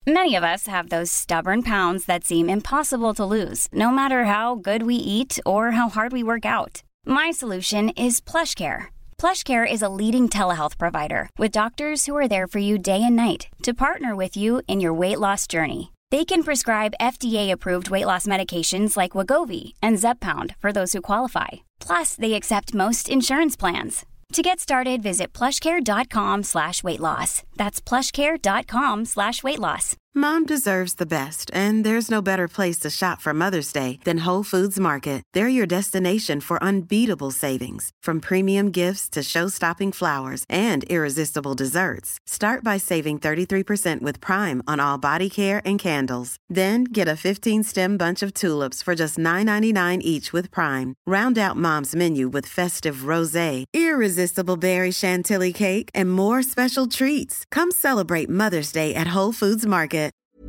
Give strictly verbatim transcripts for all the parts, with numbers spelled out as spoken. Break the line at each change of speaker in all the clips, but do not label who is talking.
Many of us have those stubborn pounds that seem impossible to lose, no matter how good we eat or how hard we work out. My solution is PlushCare. PlushCare is a leading telehealth provider with doctors who are there for you day and night to partner with you in your weight loss journey. They can prescribe F D A-approved weight loss medications like Wegovy and Zepbound for those who qualify. Plus, they accept most insurance plans. To get started, visit plushcare.com slash weight loss. That's plushcare.com slash weight loss.
Mom deserves the best, and there's no better place to shop for Mother's Day than Whole Foods Market. They're your destination for unbeatable savings, from premium gifts to show-stopping flowers and irresistible desserts. Start by saving thirty-three percent with Prime on all body care and candles. Then get a fifteen-stem bunch of tulips for just nine ninety-nine each with Prime. Round out Mom's menu with festive rosé, irresistible berry chantilly cake, and more special treats. Come celebrate Mother's Day at Whole Foods Market.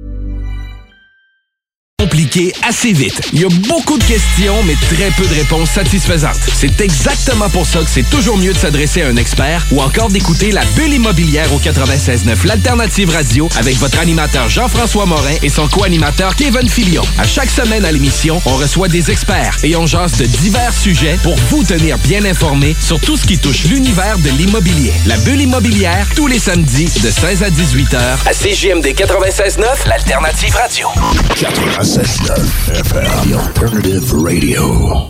Compliqué assez vite. Il y a beaucoup de questions, mais très peu de réponses satisfaisantes. C'est exactement pour ça que c'est toujours mieux de s'adresser à un expert ou encore d'écouter la Bulle immobilière au quatre-vingt-seize neuf, l'Alternative Radio, avec votre animateur Jean-François Morin et son co-animateur Kevin Filion. À chaque semaine à l'émission, on reçoit des experts et on jase de divers sujets pour vous tenir bien informés sur tout ce qui touche l'univers de l'immobilier. La Bulle immobilière, tous les samedis de seize à dix-huit heures à C J M D quatre-vingt-seize neuf, l'Alternative Radio.
quatre-vingt-seize neuf F M, the Alternative Radio.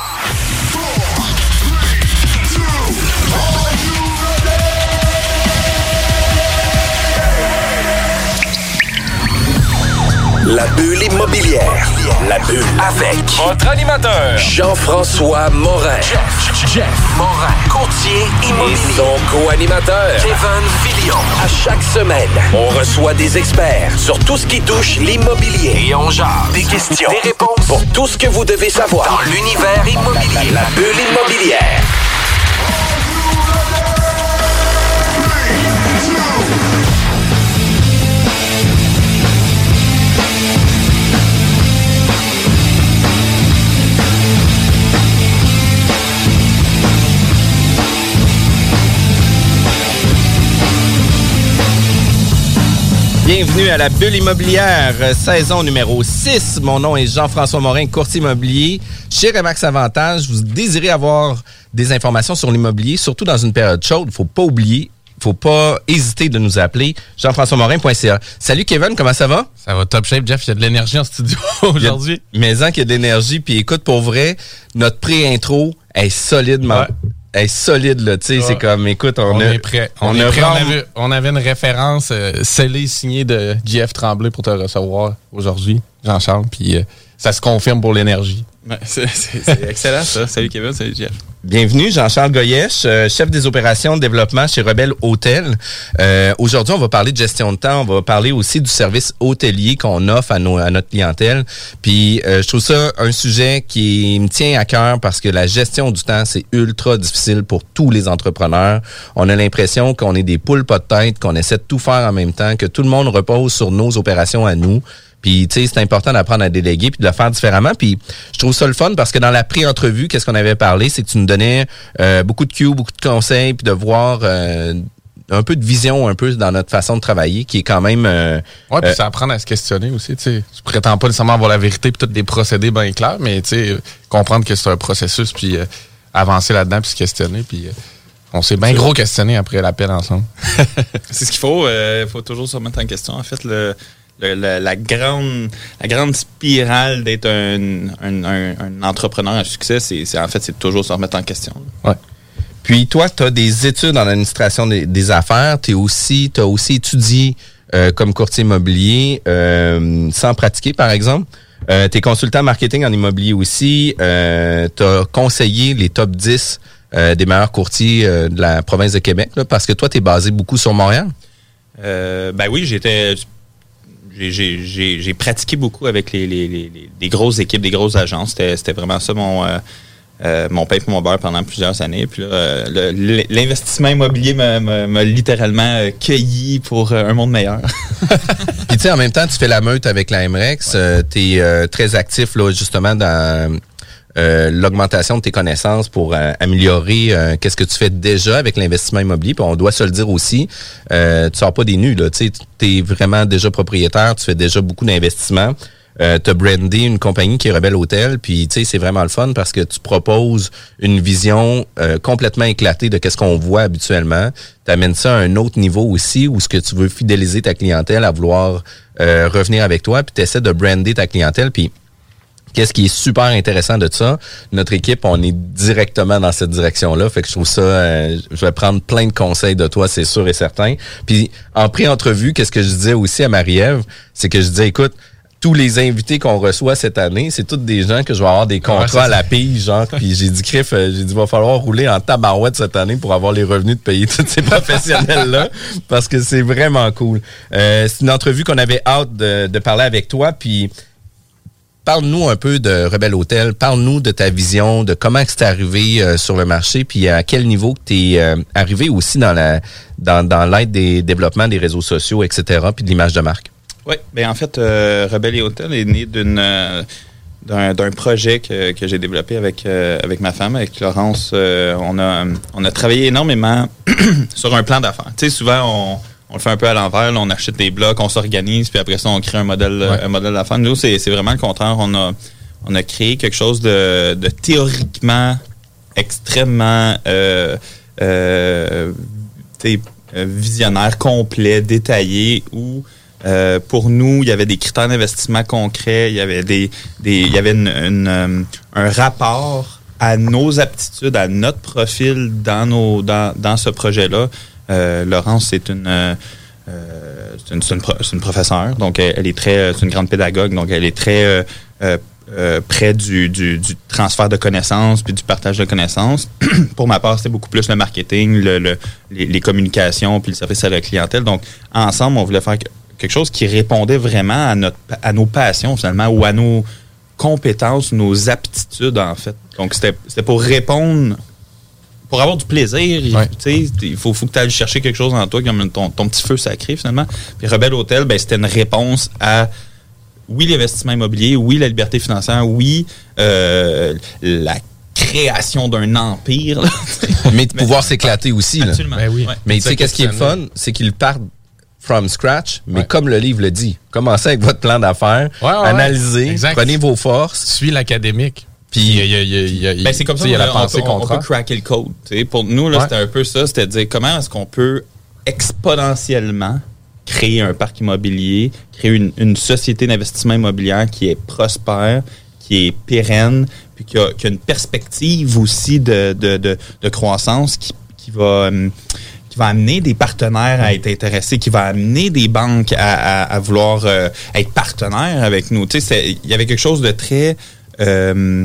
La Bulle immobilière. La Bulle avec votre animateur Jean-François Morin. Jeff, Jeff Morin, courtier immobilier. Et son co-animateur Kevin Filion. À chaque semaine, on reçoit des experts sur tout ce qui touche l'immobilier. Et on jase des questions, des réponses pour tout ce que vous devez savoir dans l'univers immobilier. La, la, la Bulle immobilière.
Bienvenue à la Bulle immobilière, saison numéro six. Mon nom est Jean-François Morin, courtier immobilier. Chez Remax Avantage, vous désirez avoir des informations sur l'immobilier, surtout dans une période chaude. Il ne faut pas oublier, il ne faut pas hésiter de nous appeler. jean françois morin point c a. Salut Kevin, comment ça va?
Ça va top shape, Jeff. Il y a de l'énergie en studio aujourd'hui.
Mais en qu'il y a de l'énergie. Puis écoute, pour vrai, notre pré-intro est solide, man. Ouais. Elle est solide, là, tu sais, ouais. C'est comme, écoute, on,
on
a,
est prêt. On, on, est prêt. on, avait, on avait une référence euh, scellée, signée de J F Tremblay pour te recevoir aujourd'hui, Jean-Charles, puis euh, ça se confirme pour l'énergie.
Ouais, c'est, c'est, c'est excellent, ça. Salut Kevin, salut Jeff.
Bienvenue, Jean-Charles Goyesh, euh, chef des opérations de développement chez Rebelle Hôtel. Euh, aujourd'hui, on va parler de gestion de temps. On va parler aussi du service hôtelier qu'on offre à, nos, à notre clientèle. Puis, euh, je trouve ça un sujet qui me tient à cœur parce que la gestion du temps, c'est ultra difficile pour tous les entrepreneurs. On a l'impression qu'on est des poules pas de tête, qu'on essaie de tout faire en même temps, que tout le monde repose sur nos opérations à nous. Puis, tu sais, c'est important d'apprendre à déléguer puis de le faire différemment. Puis, je trouve ça le fun parce que dans la pré-entrevue, qu'est-ce qu'on avait parlé, c'est que tu nous donnais euh, beaucoup de cues, beaucoup de conseils, puis de voir euh, un peu de vision un peu dans notre façon de travailler, qui est quand même... Euh,
ouais, puis
euh,
ça apprendre à se questionner aussi, tu sais. Tu prétends pas nécessairement avoir la vérité puis tous des procédés bien clairs, mais tu sais, comprendre que c'est un processus, puis euh, avancer là-dedans, puis se questionner, puis... Euh, on s'est bien gros questionné après l'appel ensemble.
C'est ce qu'il faut. Il euh, faut toujours se remettre en question. En fait, le... Le, le, la grande la grande spirale d'être un, un, un, un entrepreneur à succès, c'est, c'est en fait c'est toujours se remettre en question.
Ouais. Puis toi, tu as des études en administration des, des affaires, tu aussi tu as aussi étudié euh, comme courtier immobilier euh, sans pratiquer par exemple. Euh, tu es consultant marketing en immobilier aussi, euh, tu as conseillé les top dix euh, des meilleurs courtiers euh, de la province de Québec là, parce que toi tu es basé beaucoup sur Montréal.
Euh, ben oui, j'étais J'ai, j'ai, j'ai, j'ai pratiqué beaucoup avec les, les, les, les grosses équipes, des grosses agences. C'était, c'était vraiment ça mon, euh, euh, mon pain et mon beurre pendant plusieurs années. Puis là, euh, le, l'investissement immobilier m'a, m'a, m'a littéralement cueilli pour un monde meilleur.
Puis tu sais, en même temps, tu fais la meute avec la M R E X. Ouais. Euh, tu es euh, très actif là justement dans euh, l'augmentation de tes connaissances, pour euh, améliorer euh, qu'est-ce que tu fais déjà avec l'investissement immobilier. Puis on doit se le dire aussi, euh, tu sors pas des nus, là. Tu sais, t'es vraiment déjà propriétaire, tu fais déjà beaucoup d'investissements. Euh, t'as brandé une compagnie qui est Rebelle Hôtel, puis tu sais, c'est vraiment le fun parce que tu proposes une vision euh, complètement éclatée de qu'est-ce qu'on voit habituellement. T'amènes ça à un autre niveau aussi, où ce que tu veux fidéliser ta clientèle à vouloir euh, revenir avec toi, puis t'essaies de brander ta clientèle, puis qu'est-ce qui est super intéressant de ça, notre équipe, on est directement dans cette direction-là, fait que je trouve ça, euh, je vais prendre plein de conseils de toi, c'est sûr et certain. Puis en pré-entrevue, qu'est-ce que je disais aussi à Marie-Ève, c'est que je disais, écoute, tous les invités qu'on reçoit cette année, c'est tous des gens que je vais avoir des contrats ouais, à la pige, genre. Puis j'ai dit, Criff, j'ai dit, va falloir rouler en tabarouette cette année pour avoir les revenus de payer tous ces professionnels-là, parce que c'est vraiment cool. Euh, c'est une entrevue qu'on avait hâte de, de parler avec toi, puis parle-nous un peu de Rebelle Hôtel, parle-nous de ta vision, de comment c'est arrivé euh, sur le marché, puis à quel niveau tu es euh, arrivé aussi dans la dans, dans l'aide des développements des réseaux sociaux, et cetera, puis de l'image de marque.
Oui, bien en fait, euh, Rebelle Hôtel est né d'une euh, d'un, d'un projet que, que j'ai développé avec euh, avec ma femme, avec Laurence. Euh, on a on a travaillé énormément sur un plan d'affaires. Tu sais, souvent on, on le fait un peu à l'envers, là, on achète des blocs, on s'organise, puis après ça on crée un modèle ouais. un modèle d'affaires. Nous, c'est c'est vraiment le contraire. On a on a créé quelque chose de, de théoriquement extrêmement euh, euh, visionnaire, complet, détaillé, où Euh, pour nous, il y avait des critères d'investissement concrets, il y avait des, des il y avait une, une, um, un rapport à nos aptitudes, à notre profil dans nos dans, dans ce projet-là. Euh, Laurence, c'est une, euh, c'est une c'est une, c'est une professeure, donc elle, elle est très c'est une grande pédagogue, donc elle est très euh, euh, euh, près du, du, du transfert de connaissances puis du partage de connaissances. Pour ma part, c'était beaucoup plus le marketing, le, le les, les communications puis le service à la clientèle. Donc ensemble, on voulait faire quelque chose qui répondait vraiment à notre à nos passions finalement, ou à nos compétences, nos aptitudes en fait. Donc c'était c'était pour répondre, pour avoir du plaisir. Ouais. Tu sais, il faut faut que tu ailles chercher quelque chose en toi comme ton ton petit feu sacré finalement. Puis Rebelle Hôtel, ben c'était une réponse à oui l'investissement immobilier, oui la liberté financière, oui euh, la création d'un empire. Là,
mais de pouvoir s'éclater aussi.
Absolument.
Là. Ben oui. Ouais. Mais tu sais qu'est-ce qui est le fun, c'est qu'ils partent from scratch, mais ouais. comme le livre le dit, commencez avec votre plan d'affaires, ouais, ouais, analysez, ouais. prenez vos forces.
Suis l'académique.
Puis il y a, y a, y a,
ben, c'est comme ça qu'on a, on, peut, on, on peut craquer le code. T'sais. Pour nous, là, ouais. c'était un peu ça, c'était de dire comment est-ce qu'on peut exponentiellement créer un parc immobilier, créer une, une société d'investissement immobilier qui est prospère, qui est pérenne, puis qui a, qui a une perspective aussi de, de, de, de croissance qui, qui va... Hum, qui va amener des partenaires à être intéressés, qui va amener des banques à, à, à vouloir euh, être partenaires avec nous. Tu sais, il y avait quelque chose de très... Euh,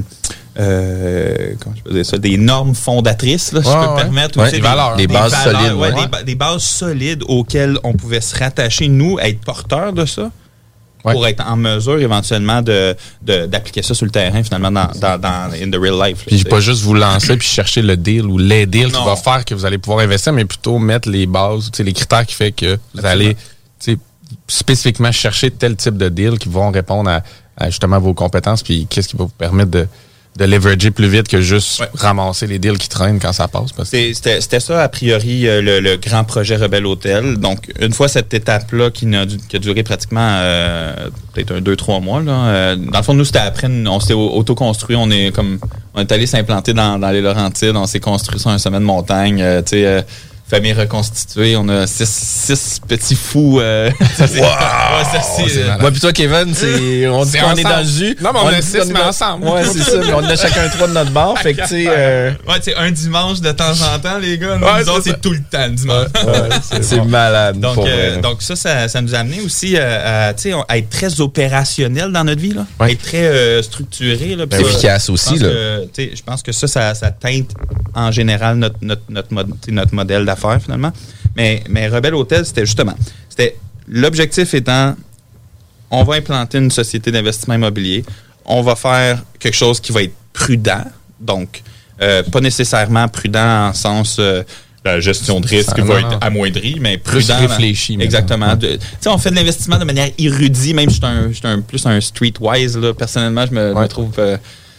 euh, comment je peux dire ça? Des normes fondatrices, là, si ouais, je peux ouais. me permettre.
Ouais,
des,
des valeurs. Des,
des
bases
valeurs,
solides.
Ouais,
ouais.
Des, des bases solides auxquelles on pouvait se rattacher, nous, être porteurs de ça. Ouais. Pour être en mesure éventuellement de, de d'appliquer ça sur le terrain finalement dans dans, dans in the real life.
Puis pas juste vous lancer puis chercher le deal ou les deals non. qui va faire que vous allez pouvoir investir, mais plutôt mettre les bases, les critères qui fait que vous Absolument. allez spécifiquement chercher tel type de deal qui vont répondre à, à justement vos compétences, puis qu'est-ce qui va vous permettre de de leverager plus vite que juste ouais. ramasser les deals qui traînent quand ça passe. Parce que...
c'était, c'était ça, a priori, le, le grand projet Rebelle Hôtel. Donc, une fois cette étape-là qui, n'a, qui a duré pratiquement euh, peut-être un, deux, trois mois, là, euh, dans le fond, nous, c'était après, on s'était auto-construit, on est comme on est allé s'implanter dans, dans les Laurentides, on s'est construit sur un sommet de montagne, euh, tu sais... Euh, famille reconstituée, on a six, six petits fous. Euh,
wow! ouais, ça, c'est, moi pis toi, Kevin, c'est, on dit
c'est
qu'on
ensemble.
est dans le jus.
Non, mais on, on a six, mais ensemble.
Ouais, c'est ça, mais on a chacun trois de notre bord. Fait que, tu sais. Euh...
Ouais, tu sais, un dimanche de temps en temps, les gars. Nous,
ouais,
nous autres, c'est, c'est tout le temps, le dimanche.
Ouais, ouais, c'est c'est bon. malade.
Donc, euh, donc ça, ça, ça nous a amené aussi euh, à, tu sais, à être très opérationnel dans notre vie, là. Ouais. Être très euh, structuré, là.
Ben, efficace aussi, là.
Que, tu sais, je pense que ça, ça, ça teinte en général notre, notre, notre, mode, notre modèle d'affaires, finalement. Mais, mais Rebelle Hôtel, c'était justement, c'était l'objectif étant, on va implanter une société d'investissement immobilier, on va faire quelque chose qui va être prudent, donc euh, pas nécessairement prudent en sens euh, la gestion de risque va être amoindrie, mais prudent.
Plus réfléchi.
Exactement. Tu sais, on fait de l'investissement de manière érudite, même je suis un, je suis un plus un streetwise là. Personnellement, je me, ouais. me trouve. Euh,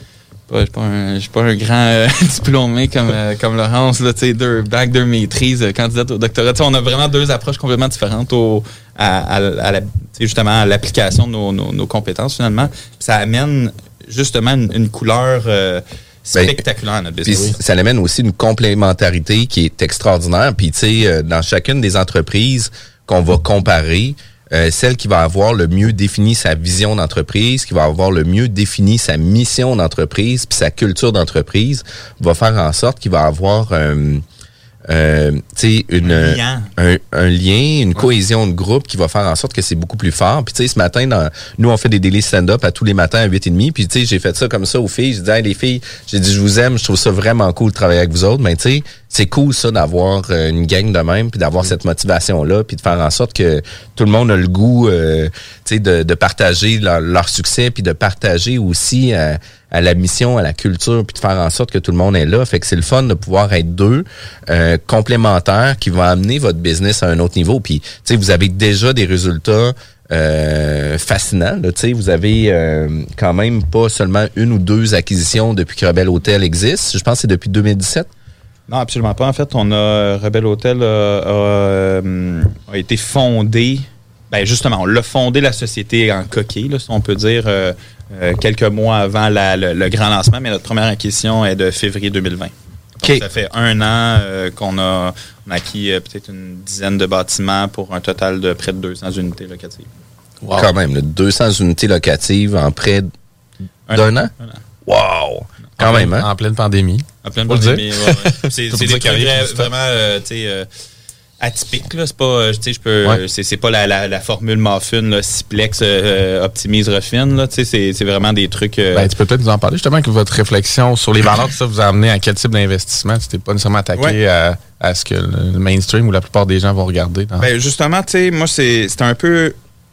Je suis pas, un, pas un grand euh, diplômé comme, euh, comme Laurence, là, deux bacs, deux maîtrises, euh, candidate au doctorat. T'sais, on a vraiment deux approches complètement différentes au, à, à, à la, justement à l'application de nos, nos, nos compétences, finalement. Puis ça amène justement une, une couleur euh, spectaculaire à notre business.
Puis ça amène aussi une complémentarité qui est extraordinaire. Puis, tu sais, dans chacune des entreprises qu'on va comparer, Euh, celle qui va avoir le mieux défini sa vision d'entreprise, qui va avoir le mieux défini sa mission d'entreprise, puis sa culture d'entreprise, va faire en sorte qu'il va avoir euh, euh, tu sais, une un lien, un, un lien une ouais. cohésion de groupe qui va faire en sorte que c'est beaucoup plus fort. Puis tu sais, ce matin, dans, nous on fait des daily stand-up à tous les matins à huit heures trente, puis tu sais, j'ai fait ça comme ça aux filles. J'ai dit, hey, les filles, j'ai dit, je vous aime, je trouve ça vraiment cool de travailler avec vous autres, mais tu sais, c'est cool ça d'avoir une gang de même, puis d'avoir mmh. cette motivation-là, puis de faire en sorte que tout le monde a le goût euh, tu sais, de, de partager leur, leur succès, puis de partager aussi à, à la mission, à la culture, puis de faire en sorte que tout le monde est là. Fait que c'est le fun de pouvoir être deux euh, complémentaires qui vont amener votre business à un autre niveau. Puis, tu sais, vous avez déjà des résultats Euh, fascinant. Là, vous avez euh, quand même pas seulement une ou deux acquisitions depuis que Rebelle Hôtel existe. Je pense que c'est depuis deux mille dix-sept.
Non, absolument pas. En fait, on a Rebelle Hôtel a, a, a été fondé. Ben justement, on l'a fondé la société en coquille, là, si on peut dire, euh, euh, quelques mois avant la, le, le grand lancement. Mais notre première acquisition est de février deux mille vingt. Donc, okay. Ça fait un an euh, qu'on a, on a acquis euh, peut-être une dizaine de bâtiments pour un total de près de deux cents unités locatives.
Wow. Quand même, là, deux cents unités locatives en près d'un an? an? Wow! Quand
en
même,
pleine,
hein?
En pleine pandémie.
En pleine pandémie, ouais, ouais. C'est, c'est des trucs vraiment, euh, tu sais... Euh, atypique, là, c'est pas, tu sais, je peux, ouais. c'est, c'est pas la, la, la formule muffin, là, Siplex, euh, optimise, refine, là, tu sais, c'est, c'est vraiment des trucs. Euh...
Ben, tu peux peut-être nous en parler justement que votre réflexion sur les valeurs, ça vous a amené à quel type d'investissement? Tu t'es pas nécessairement attaqué ouais. à, à ce que le mainstream ou la plupart des gens vont regarder. Dans...
Ben, justement, tu sais, moi, c'est, c'était un peu.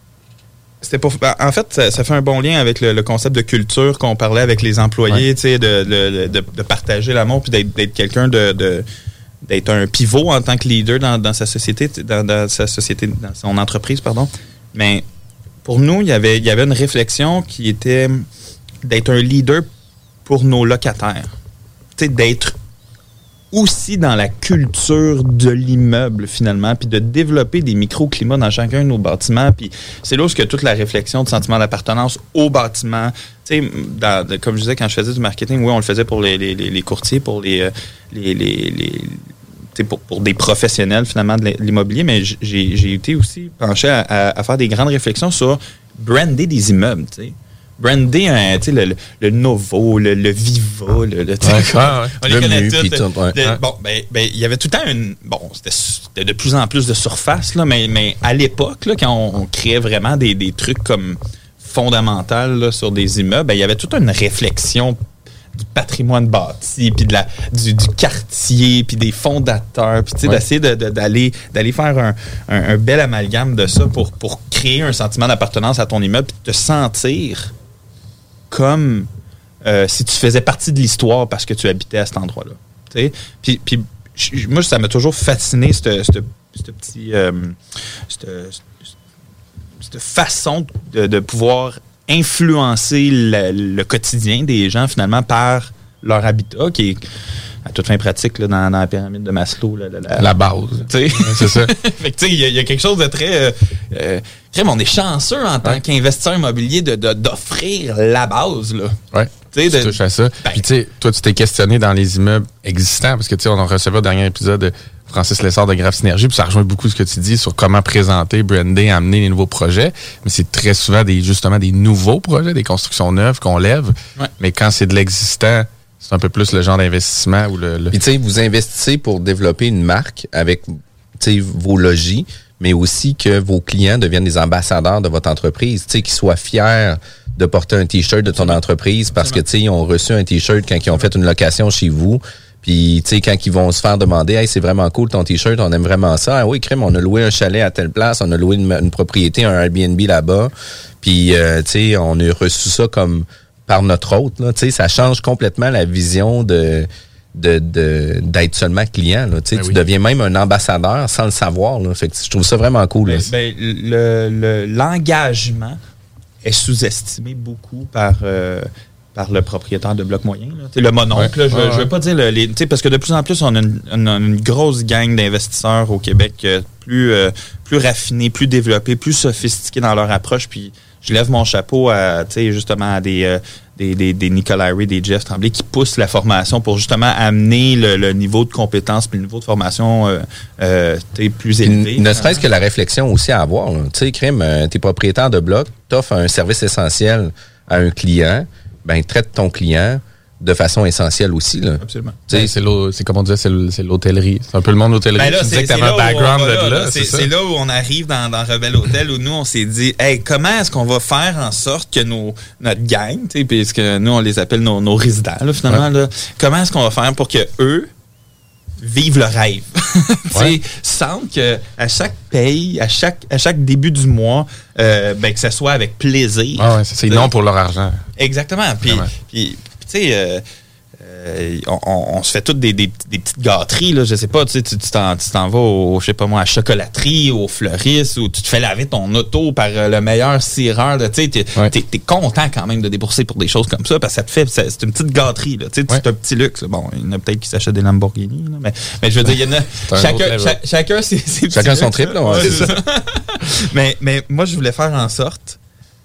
C'était pour, en fait, ça, ça fait un bon lien avec le, le concept de culture qu'on parlait avec les employés, ouais. tu sais, de, de, de, de partager l'amour puis d'être, d'être quelqu'un de. de d'être un pivot en tant que leader dans, dans sa société, dans, dans sa société, dans son entreprise, pardon. Mais pour nous, il y avait, il y avait une réflexion qui était d'être un leader pour nos locataires. Tu sais, d'être aussi dans la culture de l'immeuble, finalement, puis de développer des microclimats dans chacun de nos bâtiments. Puis c'est là où que toute la réflexion de sentiment d'appartenance au bâtiment, tu sais, dans, de, comme je disais, quand je faisais du marketing, oui, on le faisait pour les, les, les courtiers, pour les, les, les, les Pour, pour des professionnels, finalement, de l'immobilier, mais j'ai, j'ai été aussi penché à, à, à faire des grandes réflexions sur brander des immeubles, tu sais. Brander un, tu sais, le, le Novo, le, le Viva, le, le,
ouais, ouais.
On les le connaît tous. Ouais. Bon, ben, ben, il y avait tout le temps une, bon, c'était, c'était de plus en plus de surface, là, mais, mais à l'époque, là, quand on, on créait vraiment des, des trucs comme fondamentaux, là, sur des immeubles, ben, il y avait toute une réflexion du patrimoine bâti, puis de la du, du quartier, puis des fondateurs, puis tu sais, ouais. d'essayer de, de, d'aller d'aller faire un, un, un bel amalgame de ça pour, pour créer un sentiment d'appartenance à ton immeuble, puis te sentir comme euh, si tu faisais partie de l'histoire parce que tu habitais à cet endroit-là. Tu sais, puis, puis moi, ça m'a toujours fasciné, cette, cette, cette petite euh, cette, cette façon de, de pouvoir influencer le, le quotidien des gens, finalement, par leur habitat, qui est à toute fin pratique là, dans, dans la pyramide de Maslow. Là, la, la,
la base.
Tu sais, c'est ça. Fait que tu sais, il y, y a quelque chose de très... Euh, euh, on est chanceux en tant ouais. qu'investisseur immobilier de, de, d'offrir la base. Là.
Ouais. Tu de, touches à ça. Ben, puis tu sais, toi, tu t'es questionné dans les immeubles existants, parce que tu sais, on a reçu le dernier épisode de Francis Lessard de Graph Synergie, puis ça rejoint beaucoup ce que tu dis sur comment présenter, brander, amener les nouveaux projets. Mais c'est très souvent des justement des nouveaux projets, des constructions neuves qu'on lève. Ouais. Mais quand c'est de l'existant, c'est un peu plus le genre d'investissement. Ou le, le...
Puis tu sais, vous investissez pour développer une marque avec vos logis, mais aussi que vos clients deviennent des ambassadeurs de votre entreprise, tu sais, qu'ils soient fiers de porter un T-shirt de ton entreprise parce que, tu sais, ils ont reçu un T-shirt quand ils ont fait une location chez vous. Puis, tu sais, quand ils vont se faire demander, hey, c'est vraiment cool ton T-shirt, on aime vraiment ça. Ah oui, crème, on a loué un chalet à telle place, on a loué une, une propriété, un Airbnb là-bas. Puis, euh, tu sais, on a reçu ça comme par notre hôte, là. Tu sais, ça change complètement la vision de, de, de, d'être seulement client, là. Tu sais, ben tu oui. deviens même un ambassadeur sans le savoir, là. Fait que je trouve ça vraiment cool,
ben,
là.
Ben, le, le, l'engagement est sous-estimé beaucoup par, euh, par le propriétaire de bloc moyen. Là. Le mononcle,
ouais.
là, je
ouais,
ne veux pas dire... Le, les, parce que de plus en plus, on a une, une, une grosse gang d'investisseurs au Québec euh, plus, euh, plus raffinés, plus développés, plus sophistiqués dans leur approche. Puis je lève mon chapeau à, justement à des, euh, des, des, des Nicolas Ray, des Jeff Tremblay qui poussent la formation pour justement amener le, le niveau de compétence puis le niveau de formation euh, euh, plus élevé.
Ne serait-ce que la réflexion aussi à avoir. Tu sais, Crime, euh, t'es propriétaire de bloc, t'offres un service essentiel à un client, ben traite ton client de façon essentielle aussi. Là.
Absolument. C'est, c'est, c'est comme on disait, c'est, c'est l'hôtellerie. C'est un peu le monde d'hôtellerie.
Ben là,
tu
c'est,
disais que tu avais un background de là. là
c'est,
c'est,
c'est là où on arrive dans, dans Rebelle Hôtel où nous, on s'est dit, hey, comment est-ce qu'on va faire en sorte que nos, notre gang, puisque nous, on les appelle nos, nos résidents, là, finalement, ouais. là, comment est-ce qu'on va faire pour que eux vivent le rêve? Ouais. Sentent qu'à chaque paye, à chaque, à chaque début du mois, euh, ben, que ce soit avec plaisir.
Ah ouais, c'est, c'est non pour leur argent.
Exactement. Puis, puis tu sais, euh, euh, on, on, on se fait toutes des, des, des petites gâteries, là, je sais pas, tu sais, tu t'en, tu t'en vas au, je sais pas moi, à la chocolaterie, au fleuriste, ou tu te fais laver ton auto par le meilleur cireur, tu sais, t'es, ouais. t'es, t'es content quand même de débourser pour des choses comme ça, parce que ça te fait, c'est une petite gâterie, là, tu sais, ouais. c'est un petit luxe. Bon, il y en a peut-être qui s'achètent des Lamborghini, là, mais, mais je veux dire, il y en a, chacun, cha, chacun ses, ses
chacun son triple, là, ouais,
ouais, c'est ça. mais, mais moi, je voulais faire en sorte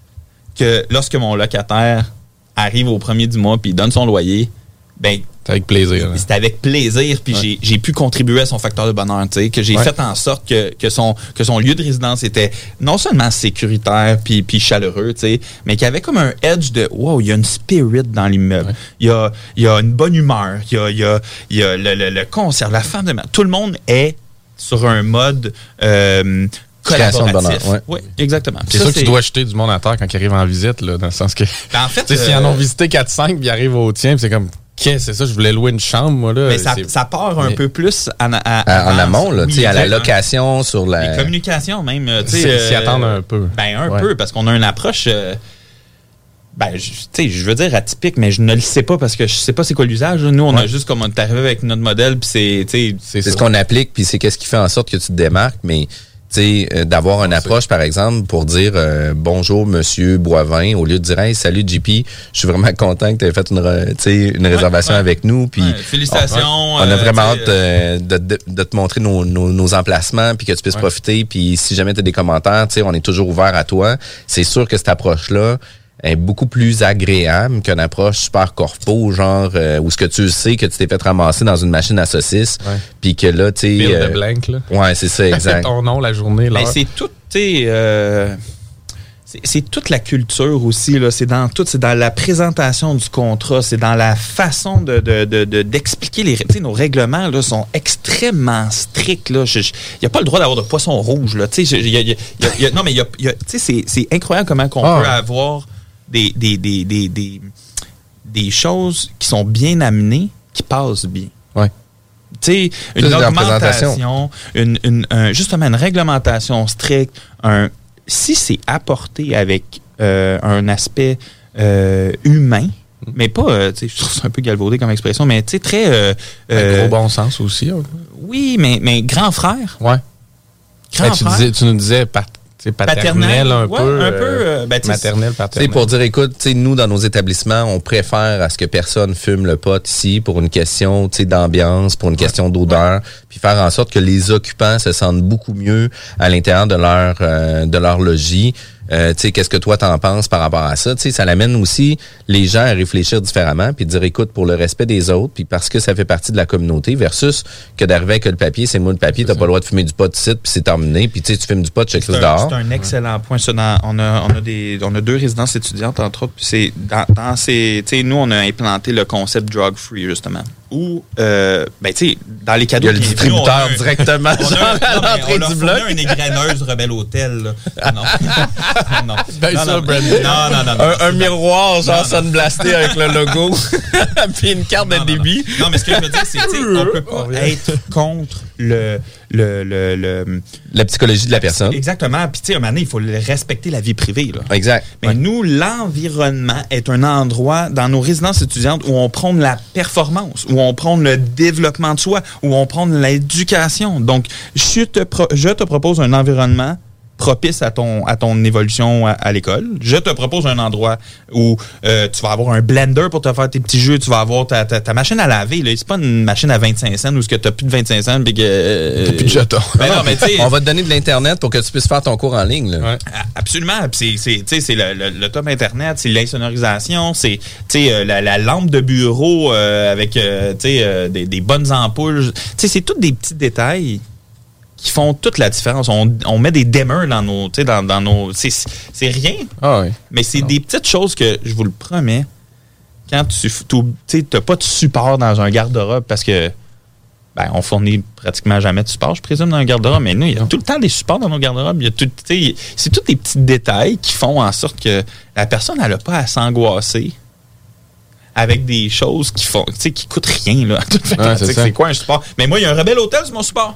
que lorsque mon locataire arrive au premier du mois puis il donne son loyer, ben
c'est avec plaisir.
C'était avec plaisir puis ouais. j'ai, j'ai pu contribuer à son facteur de bonheur, tu sais, que j'ai ouais. fait en sorte que, que son que son lieu de résidence était non seulement sécuritaire puis puis chaleureux, tu sais, mais qu'il y avait comme un edge de wow, il y a une spirit dans l'immeuble. Ouais. Il y a il y a une bonne humeur, il y a il y a il y a le, le, le concert, la femme de tout le monde est sur un mode euh, collaboratif.
Ouais.
Oui, exactement.
C'est ça, sûr que c'est... tu dois jeter du monde à terre quand ils arrivent en visite, là, dans le sens que.
Ben en fait,
euh... s'ils en ont visité quatre cinq puis ils arrivent au tien, puis c'est comme, qu'est-ce c'est ça, je voulais louer une chambre, moi, là.
Mais ça, ça part un mais... peu plus en, à,
à, en amont, là, oui, tu sais, à la location, sur la.
Les communications, même, tu sais.
Euh, s'y attendre un peu.
Ben, un
ouais.
peu, parce qu'on a une approche. Euh, Ben, tu sais, je veux dire atypique, mais je ne le sais pas parce que je sais pas c'est quoi l'usage. Nous, on ouais. a juste comme on est arrivé avec notre modèle, puis c'est, tu sais,
c'est, c'est ce qu'on applique, puis c'est qu'est-ce qui fait en sorte que tu te démarques, mais tu sais, euh, d'avoir une approche, par exemple, pour dire euh, bonjour, Monsieur Boivin, au lieu de dire hey, salut J P, je suis vraiment content que tu aies fait une, re, une ouais, réservation ouais. avec nous. Puis
ouais, félicitations. On,
on a vraiment euh, hâte euh, de, de, de te montrer nos, nos, nos emplacements, puis que tu puisses ouais. profiter. Puis si jamais tu as des commentaires, tu sais, on est toujours ouvert à toi. C'est sûr que cette approche-là est beaucoup plus agréable qu'une approche super corpo, genre euh, où ce que tu sais que tu t'es fait ramasser dans une machine à saucisses, puis ouais. que là, tu sais...
Bill euh, de blank, là.
Ouais, c'est ça, exact.
Ton nom, la journée, là.
Ben, c'est tout, tu sais... Euh, c'est, c'est toute la culture aussi, là. C'est dans tout, c'est dans la présentation du contrat, c'est dans la façon de, de, de, de d'expliquer les... Tu sais, nos règlements, là, sont extrêmement stricts, là. Il n'y a pas le droit d'avoir de poisson rouge, là. Tu sais, il y a, y a, y a... Non, mais il y a... Y a tu sais, c'est, c'est incroyable comment qu'on oh. peut avoir... Des, des, des, des, des, des choses qui sont bien amenées, qui passent bien.
Ouais.
Tu sais, une augmentation, une, une, un, justement une réglementation stricte, un, si c'est apporté avec euh, un aspect euh, humain, mais pas, euh, tu sais, je trouve ça un peu galvaudé comme expression, mais tu sais, très... Euh,
euh, gros bon sens aussi. Hein.
Oui, mais, mais grand frère.
Ouais.
Grand
ben, tu,
frère.
Disais, tu nous disais... Par- C'est paternel, paternel un
ouais,
peu.
Un peu euh, ben,
maternel, paternel.
C'est pour dire, écoute, nous, dans nos établissements, on préfère à ce que personne fume le pot ici pour une question d'ambiance, pour une ouais. question d'odeur, ouais. puis faire en sorte que les occupants se sentent beaucoup mieux à l'intérieur de leur, euh, de leur logis. Euh, tu sais, qu'est-ce que toi t'en penses par rapport à ça? Tu sais, ça l'amène aussi les gens à réfléchir différemment puis dire, écoute, pour le respect des autres puis parce que ça fait partie de la communauté versus que d'arriver avec le papier, c'est moi le papier, c'est t'as ça. Pas le droit de fumer du pot de site puis c'est terminé puis tu sais, tu fumes du pot, tu checkes ça dehors.
C'est un excellent point. Ça, dans, on a, on a des, on a deux résidences étudiantes entre autres puis c'est dans, dans ces, tu sais, nous on a implanté le concept drug free justement. Ou, euh, ben, tu sais, dans les cadeaux...
Il y a le distributeur directement
on
genre
a,
à l'entrée
non,
du bloc.
On a une égreneuse Rebelle Hôtel, là. Ah, non. non.
Ben
non,
ça,
non,
Brandon.
Non, non, non. non
un un miroir, genre sunblasté avec le logo. Puis une carte
non,
de débit.
Non, non, mais ce que je veux dire, c'est qu'on peut pas être contre le... Le, le, le,
la psychologie de la personne.
Exactement. Puis, tu sais, à un moment donné, il faut respecter la vie privée. Là.
Exact.
Mais ouais. nous, l'environnement est un endroit dans nos résidences étudiantes où on prône la performance, où on prône le développement de soi, où on prône l'éducation. Donc, je te, pro- je te propose un environnement propice à ton à ton évolution à, à l'école. Je te propose un endroit où euh, tu vas avoir un blender pour te faire tes petits jeux, tu vas avoir ta, ta, ta machine à laver. Là. C'est pas une machine à vingt-cinq cents où tu n'as plus de vingt-cinq cents et que... Euh,
t'as plus de jetons.
Ben non, mais
on va te donner de l'Internet pour que tu puisses faire ton cours en ligne. Là.
Ouais. Absolument. C'est, c'est, c'est le, le, le top Internet, c'est l'insonorisation, c'est euh, la, la lampe de bureau euh, avec euh, euh, des, des bonnes ampoules. T'sais, c'est tous des petits détails qui font toute la différence. On, on met des dimmers dans nos... Dans, dans nos c'est, c'est rien,
ah oui.
mais c'est
non.
des petites choses que, je vous le promets, quand tu n'as pas de support dans un garde-robe, parce que ben, on fournit pratiquement jamais de support, je présume, dans un garde-robe, mais nous, il y a tout le temps des supports dans nos garde-robes. Il y a tout, c'est tous des petits détails qui font en sorte que la personne n'a pas à s'angoisser avec des choses qui font, qui coûtent rien. Là. Ouais, c'est, c'est quoi un support? Mais moi, il y a un Rebelle Hôtel sur mon support.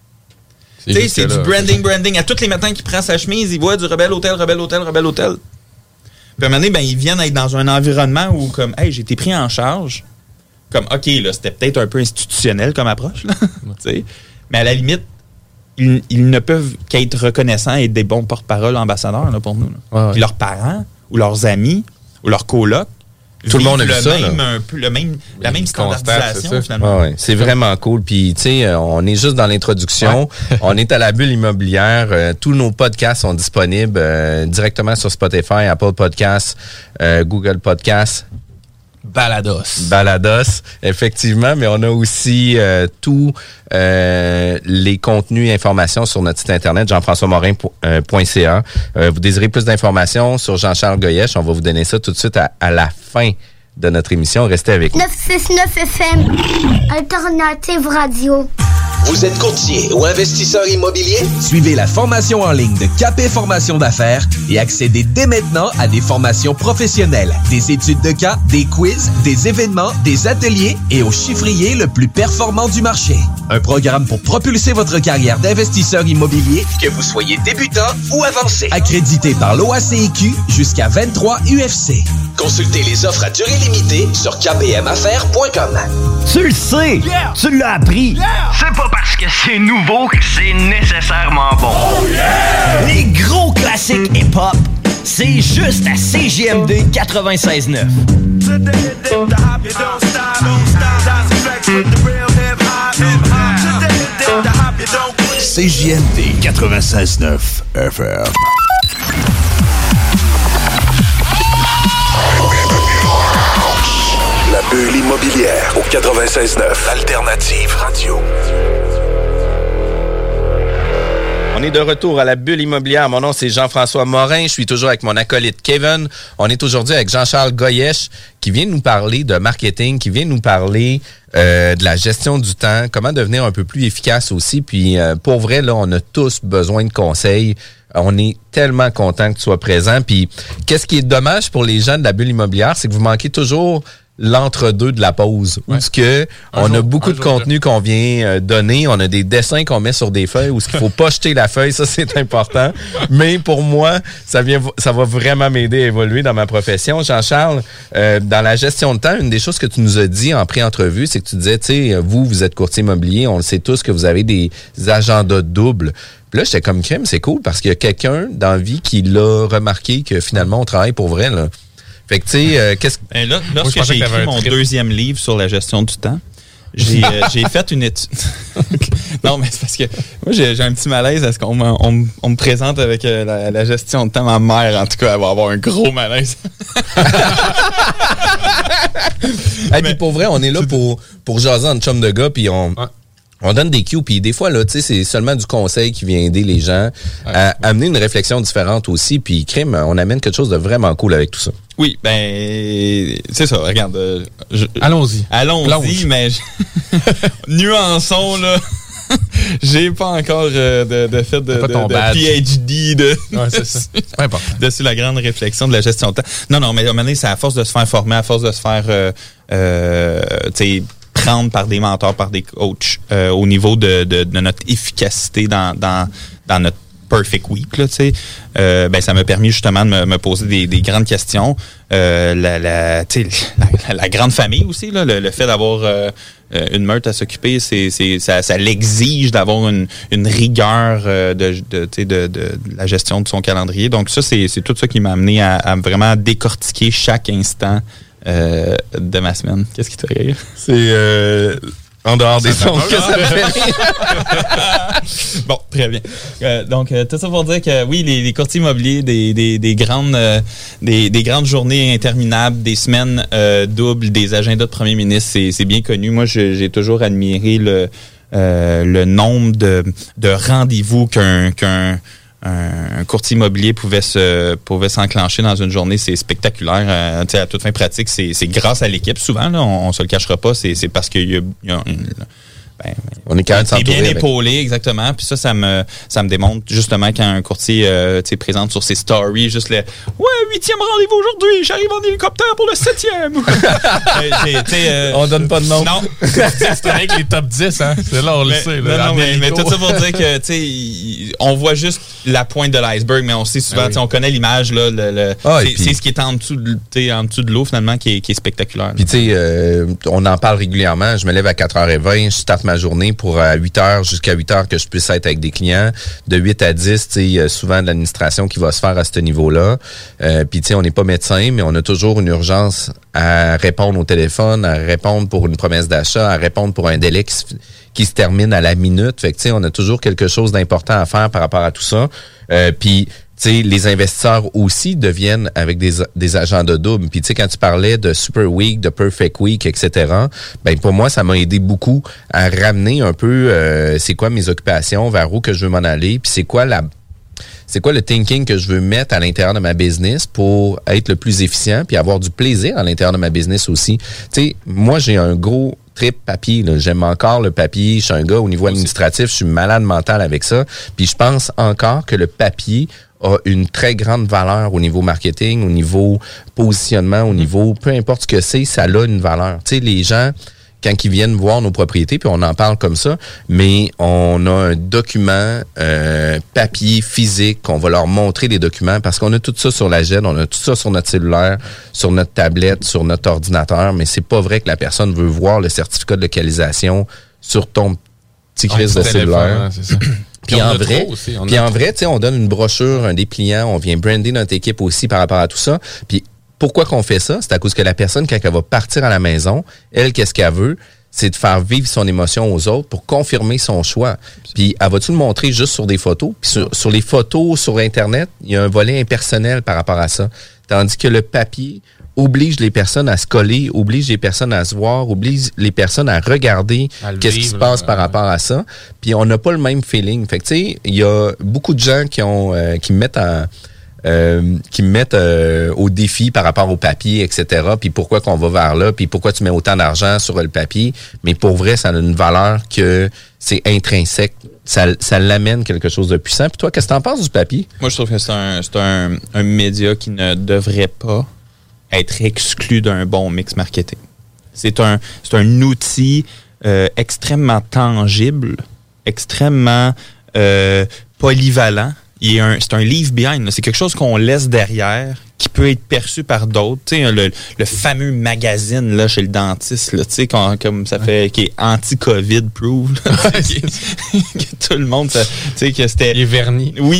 C'est, c'est du branding, branding. À tous les matins qu'il prend sa chemise, il voit du Rebelle Hôtel, Rebelle Hôtel, Rebelle Hôtel. Puis à un moment donné, ben, ils viennent être dans un environnement où, comme, hey, j'ai été pris en charge. Comme, OK, là, c'était peut-être un peu institutionnel comme approche, là. Mais à la limite, ils, ils ne peuvent qu'être reconnaissants et être des bons porte-parole ambassadeurs là, pour nous. Là. Ouais, ouais. Puis leurs parents, ou leurs amis, ou leurs colocs,
tout le monde a vu
le
ça.
Même, un peu, le même, la même standardisation,
c'est
finalement.
Ah ouais, c'est vraiment cool. Puis, tu sais, on est juste dans l'introduction. Ouais. On est à la bulle immobilière. Euh, tous nos podcasts sont disponibles euh, directement sur Spotify, Apple Podcasts, euh, Google Podcasts.
Balados.
Balados, effectivement, mais on a aussi euh, tous euh, les contenus et informations sur notre site internet jean françois morin point c a. Euh, vous désirez plus d'informations sur Jean-Charles Goyesh, on va vous donner ça tout de suite à, à la fin de notre émission. Restez avec nous.
neuf cent soixante-neuf F M, Alternative Radio.
Vous êtes courtier ou investisseur immobilier?
Suivez la formation en ligne de Capé Formation d'affaires et accédez dès maintenant à des formations professionnelles, des études de cas, des quiz, des événements, des ateliers et au chiffrier le plus performant du marché. Un programme pour propulser votre carrière d'investisseur immobilier, que vous soyez débutant ou avancé. Accrédité par l'O A C I Q jusqu'à vingt-trois U F C.
Consultez les offres à durée limitée sur k p m affaires point com.
Tu le sais! Yeah! Tu l'as appris! Yeah! C'est pas parce que c'est nouveau que c'est nécessairement bon. Oh yeah! Les gros classiques hip-hop, c'est juste à C J M D quatre-vingt-seize neuf.
C J M D quatre-vingt-seize neuf F M. La bulle immobilière au quatre-vingt-seize neuf Alternative Radio.
On est de retour à la bulle immobilière. Mon nom, c'est Jean-François Morin. Je suis toujours avec mon acolyte Kevin. On est aujourd'hui avec Jean-Charles Goyesh qui vient nous parler de marketing, qui vient nous parler euh, de la gestion du temps, comment devenir un peu plus efficace aussi. Puis, euh, pour vrai, là, on a tous besoin de conseils. On est tellement content que tu sois présent. Puis, qu'est-ce qui est dommage pour les gens de la bulle immobilière, c'est que vous manquez toujours l'entre-deux de la pause. Ouais. Où ce que on jour, a beaucoup de contenu qu'on vient euh, donner, on a des dessins qu'on met sur des feuilles où ce qu'il faut pas jeter la feuille, ça c'est important. Mais pour moi, ça vient ça va vraiment m'aider à évoluer dans ma profession. Jean-Charles, euh, dans la gestion de temps, une des choses que tu nous as dit en pré-entrevue, c'est que tu disais, tu sais, vous, vous êtes courtier immobilier, on le sait tous que vous avez des agendas doubles. Puis là, j'étais comme crème, c'est cool parce qu'il y a quelqu'un dans la vie qui l'a remarqué que finalement, on travaille pour vrai, là. Fait que, tu sais, euh, qu'est-ce que...
Ben là, lorsque moi, j'ai écrit mon trip. deuxième livre sur la gestion du temps, j'ai, euh, j'ai fait une étude. Non, mais c'est parce que moi, j'ai, j'ai un petit malaise à ce qu'on on, on me présente avec euh, la, la gestion de temps. Ma mère, en tout cas, elle va avoir un gros malaise.
Hey, puis pour vrai, on est là pour, pour jaser en chum de gars, puis on... Ouais. On donne des cues, puis des fois, là, tu sais, c'est seulement du conseil qui vient aider les gens ouais, à ouais. amener une réflexion différente aussi, puis crime, on amène quelque chose de vraiment cool avec tout ça.
Oui, ben, c'est ça, regarde. Euh, je,
allons-y.
Allons-y, allons-y. Mais je, nuançons, là. J'ai pas encore euh, de, de fait de, de, de P H D de,
ouais, c'est ça. C'est pas important.
dessus la grande réflexion de la gestion de temps. Non, non, mais à un moment donné, c'est à force de se faire former, à force de se faire, euh, euh, tu sais, prendre par des mentors, par des coachs euh, au niveau de, de, de notre efficacité dans, dans, dans notre perfect week, là, tu sais, euh, ben, ça m'a permis justement de me, me poser des, des grandes questions. Euh, la, la, tu sais, la, la grande famille aussi, là, le, le fait d'avoir euh, une meute à s'occuper, c'est, c'est, ça, ça l'exige d'avoir une, une rigueur euh, de, de, tu sais, de, de, de la gestion de son calendrier. Donc ça, c'est, c'est tout ça qui m'a amené à, à vraiment décortiquer chaque instant euh, de ma semaine. Qu'est-ce qui te rire?
C'est... Euh... En dehors des sons, que ça fait.
Bon, très bien. Euh, donc, euh, tout ça pour dire que oui, les, les courtiers immobiliers, des, des, des, grandes, euh, des, des grandes journées interminables, des semaines euh, doubles, des agendas de premier ministre, c'est, c'est bien connu. Moi, je, j'ai toujours admiré le, euh, le nombre de, de rendez-vous qu'un, qu'un un courtier immobilier pouvait se pouvait s'enclencher dans une journée. C'est spectaculaire. Euh, à toute fin pratique, c'est, c'est grâce à l'équipe. Souvent, là, on, on se le cachera pas, c'est, c'est parce qu'il y a, il y a une... Ben,
on est quand même
bien épaulé, exactement. Puis ça, ça me, ça me démontre justement quand un courtier euh, présente sur ses stories, juste le « Ouais, huitième rendez-vous aujourd'hui, j'arrive en hélicoptère pour le septième! » euh,
On donne pas de nom.
Non.
C'est avec les top dix, hein? C'est là, on
mais,
le sait.
Là,
non,
non, mais, mais tout ça pour dire que, tu sais, on voit juste la pointe de l'iceberg, mais on sait souvent, ah oui. on connaît l'image, là, le, le, ah, c'est, puis, c'est ce qui est en dessous de, en dessous de l'eau, finalement, qui est, qui est spectaculaire.
Puis, tu sais, euh, on en parle régulièrement. Je me lève à quatre heures vingt, je starte ma journée pour à huit heures jusqu'à huit heures que je puisse être avec des clients. De huit à dix, tu sais, il y a souvent de l'administration qui va se faire à ce niveau-là. Euh, puis, tu sais, on n'est pas médecin, mais on a toujours une urgence à répondre au téléphone, à répondre pour une promesse d'achat, à répondre pour un délai qui se, qui se termine à la minute. Fait que, tu sais, on a toujours quelque chose d'important à faire par rapport à tout ça. Euh, puis, tu sais, les investisseurs aussi deviennent avec des, des agendas doubles. Puis, tu sais, quand tu parlais de Super Week, de Perfect Week, et cetera, ben pour moi, ça m'a aidé beaucoup à ramener un peu euh, c'est quoi mes occupations, vers où que je veux m'en aller, puis c'est quoi la c'est quoi le thinking que je veux mettre à l'intérieur de ma business pour être le plus efficient puis avoir du plaisir à l'intérieur de ma business aussi. Tu sais, moi, j'ai un gros trip papier, là. J'aime encore le papier. Je suis un gars au niveau administratif, je suis malade mental avec ça. Puis je pense encore que le papier a une très grande valeur au niveau marketing, au niveau positionnement, au niveau, peu importe ce que c'est, ça a une valeur. Tu sais, les gens, quand ils viennent voir nos propriétés, puis on en parle comme ça, mais on a un document euh, papier, physique, qu'on va leur montrer les documents, parce qu'on a tout ça sur la G E D, on a tout ça sur notre cellulaire, sur notre tablette, sur notre ordinateur, mais c'est pas vrai que la personne veut voir le certificat de localisation sur ton petit crise de cellulaire. Hein, c'est ça. Puis en vrai, puis en vrai, tu sais, on donne une brochure, un dépliant, on vient brander notre équipe aussi par rapport à tout ça. Puis pourquoi qu'on fait ça? C'est à cause que la personne, quand elle va partir à la maison, elle, qu'est-ce qu'elle veut? C'est de faire vivre son émotion aux autres pour confirmer son choix. Puis elle va-tu le montrer juste sur des photos? Puis sur, sur les photos, sur Internet, il y a un volet impersonnel par rapport à ça. Tandis que le papier oblige les personnes à se coller, oblige les personnes à se voir, oblige les personnes à regarder à qu'est-ce vivre, qui se passe là, par ouais. rapport à ça. Puis on n'a pas le même feeling. Fait que tu sais, il y a beaucoup de gens qui ont euh, qui me mettent en euh, qui me mettent euh, au défi par rapport au papier, et cetera. Puis pourquoi qu'on va vers là, puis pourquoi tu mets autant d'argent sur le papier. Mais pour vrai, ça a une valeur que c'est intrinsèque. Ça, ça l'amène quelque chose de puissant. Puis toi, qu'est-ce que t'en penses du papier?
Moi, je trouve que c'est un, c'est un, un média qui ne devrait pas être exclu d'un bon mix marketing. C'est un, c'est un outil euh, extrêmement tangible, extrêmement euh, polyvalent. Il est un, c'est un leave behind. Là. C'est quelque chose qu'on laisse derrière, qui peut être perçu par d'autres. Tu sais, le, le fameux magazine là, chez le dentiste, là, tu sais, comme ça fait, qui est anti-COVID proof. Là, ouais, qui, que tout le monde, tu sais, que c'était...
Il est verni.
Oui.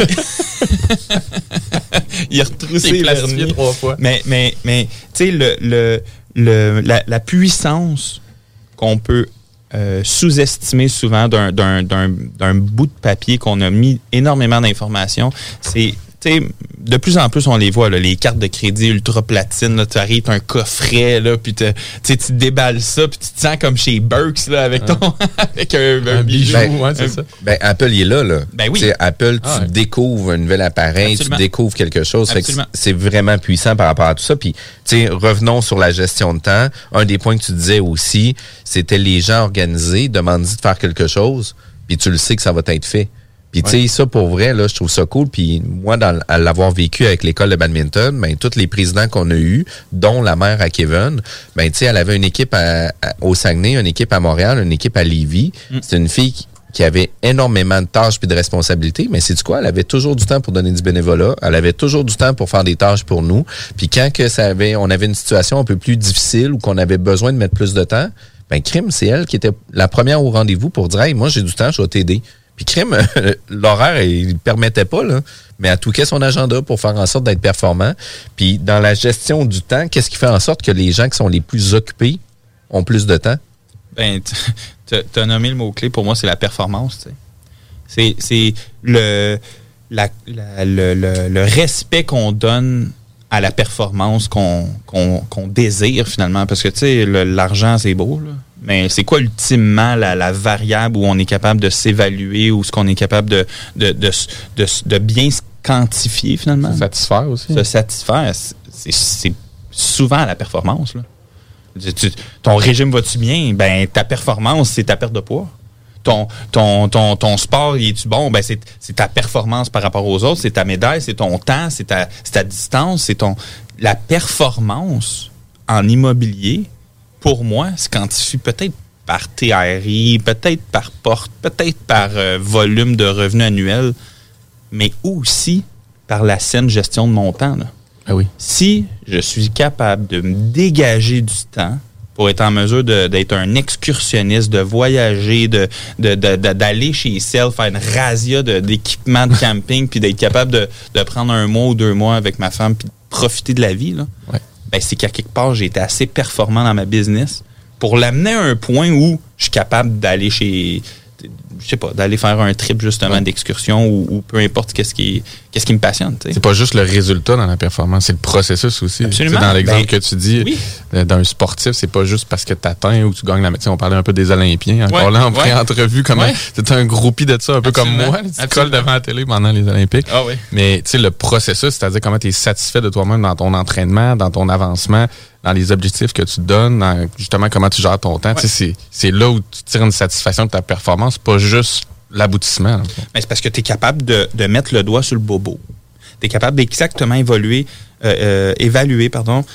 Il a retroussé
il est verni trois fois.
Mais, mais, mais tu sais, le, le, le, la, la puissance qu'on peut Euh, sous-estimé souvent d'un, d'un, d'un, d'un bout de papier qu'on a mis énormément d'informations. C'est, tu sais, de plus en plus, on les voit, là, les cartes de crédit ultra platine, tu arrives, t'as un coffret, là, puis tu déballes ça, puis tu te sens comme chez Burks, là, avec ton, avec un, un, un bijou.
Ben,
ouais,
c'est un, ça. Ben, Apple, il est là, là.
Ben oui.
T'sais, Apple, tu ah, ouais. découvres un nouvel appareil, Absolument. tu découvres quelque chose. Fait que c'est vraiment puissant par rapport à tout ça. Puis, tu sais, revenons sur la gestion de temps. Un des points que tu disais aussi, c'était les gens organisés, demandent-y de faire quelque chose, puis tu le sais que ça va être fait. Puis tu sais, ouais. ça pour vrai, là, je trouve ça cool. Puis moi, dans, à l'avoir vécu avec l'école de badminton, ben tous les présidents qu'on a eus, dont la mère à Kevin, ben tu sais, elle avait une équipe à, à, au Saguenay, une équipe à Montréal, une équipe à Lévis. Mm. C'est une fille qui, qui avait énormément de tâches puis de responsabilités, mais c'est du quoi? Elle avait toujours du temps pour donner du bénévolat. Elle avait toujours du temps pour faire des tâches pour nous. Puis quand que ça avait, on avait une situation un peu plus difficile ou qu'on avait besoin de mettre plus de temps, ben crime, c'est elle qui était la première au rendez-vous pour dire « Hey, moi, j'ai du temps, je vais t'aider. » Puis crime, l'horaire, il ne permettait pas, là, mais elle touquait son agenda pour faire en sorte d'être performant. Puis dans la gestion du temps, qu'est-ce qui fait en sorte que les gens qui sont les plus occupés ont plus de temps?
Ben, tu as nommé le mot-clé, pour moi, c'est la performance. Tu sais. C'est, c'est le, la, la, le, le, le respect qu'on donne à la performance qu'on, qu'on, qu'on désire, finalement. Parce que, tu sais, le, l'argent, c'est beau, là. Mais c'est quoi, ultimement, la, la variable où on est capable de s'évaluer, ou ce qu'on est capable de, de, de, de, de bien se quantifier, finalement?
Se satisfaire aussi.
Se satisfaire, c'est, c'est souvent la performance, là. Tu, ton régime va-tu bien? Ben, ta performance, c'est ta perte de poids. Ton, ton, ton, ton sport, il est-tu bon? Ben, c'est, c'est ta performance par rapport aux autres, c'est ta médaille, c'est ton temps, c'est ta, c'est ta distance, c'est ton... La performance en immobilier, pour moi, se quantifie peut-être par T R I, peut-être par porte, peut-être par euh, volume de revenus annuels, mais aussi par la saine gestion de mon temps, là.
Ah oui.
Si je suis capable de me dégager du temps pour être en mesure de, d'être un excursionniste, de voyager, de, de, de, de, d'aller chez Self, faire une razzia de, d'équipements de camping, puis d'être capable de, de prendre un mois ou deux mois avec ma femme, puis de profiter de la vie, là,
ouais.
Ben, c'est qu'à quelque part, j'ai été assez performant dans ma business pour l'amener à un point où je suis capable d'aller chez... je sais pas, d'aller faire un trip justement ouais. d'excursion ou, ou peu importe qu'est-ce qui, qu'est-ce qui me passionne. T'sais.
C'est pas juste le résultat dans la performance, c'est le processus aussi.
Absolument.
T'sais, dans l'exemple
ben,
que tu dis,
oui.
d'un sportif, c'est pas juste parce que tu atteins ou tu gagnes la médaille. On parlait un peu des Olympiens. Encore ouais. là, en ouais. pré-entrevue, comment ouais. tu un groupie de ça, un peu Absolument. Comme moi. Tu colles devant la télé pendant les Olympiques.
Ah oui.
Mais tu sais, le processus, c'est-à-dire comment tu es satisfait de toi-même dans ton entraînement, dans ton avancement, dans les objectifs que tu te donnes, dans justement comment tu gères ton temps. Ouais. C'est, c'est là où tu tires une satisfaction de ta performance, pas juste l'aboutissement.
Mais c'est parce que tu es capable de, de mettre le doigt sur le bobo. Tu es capable d'exactement évoluer, euh, euh, évaluer pardon,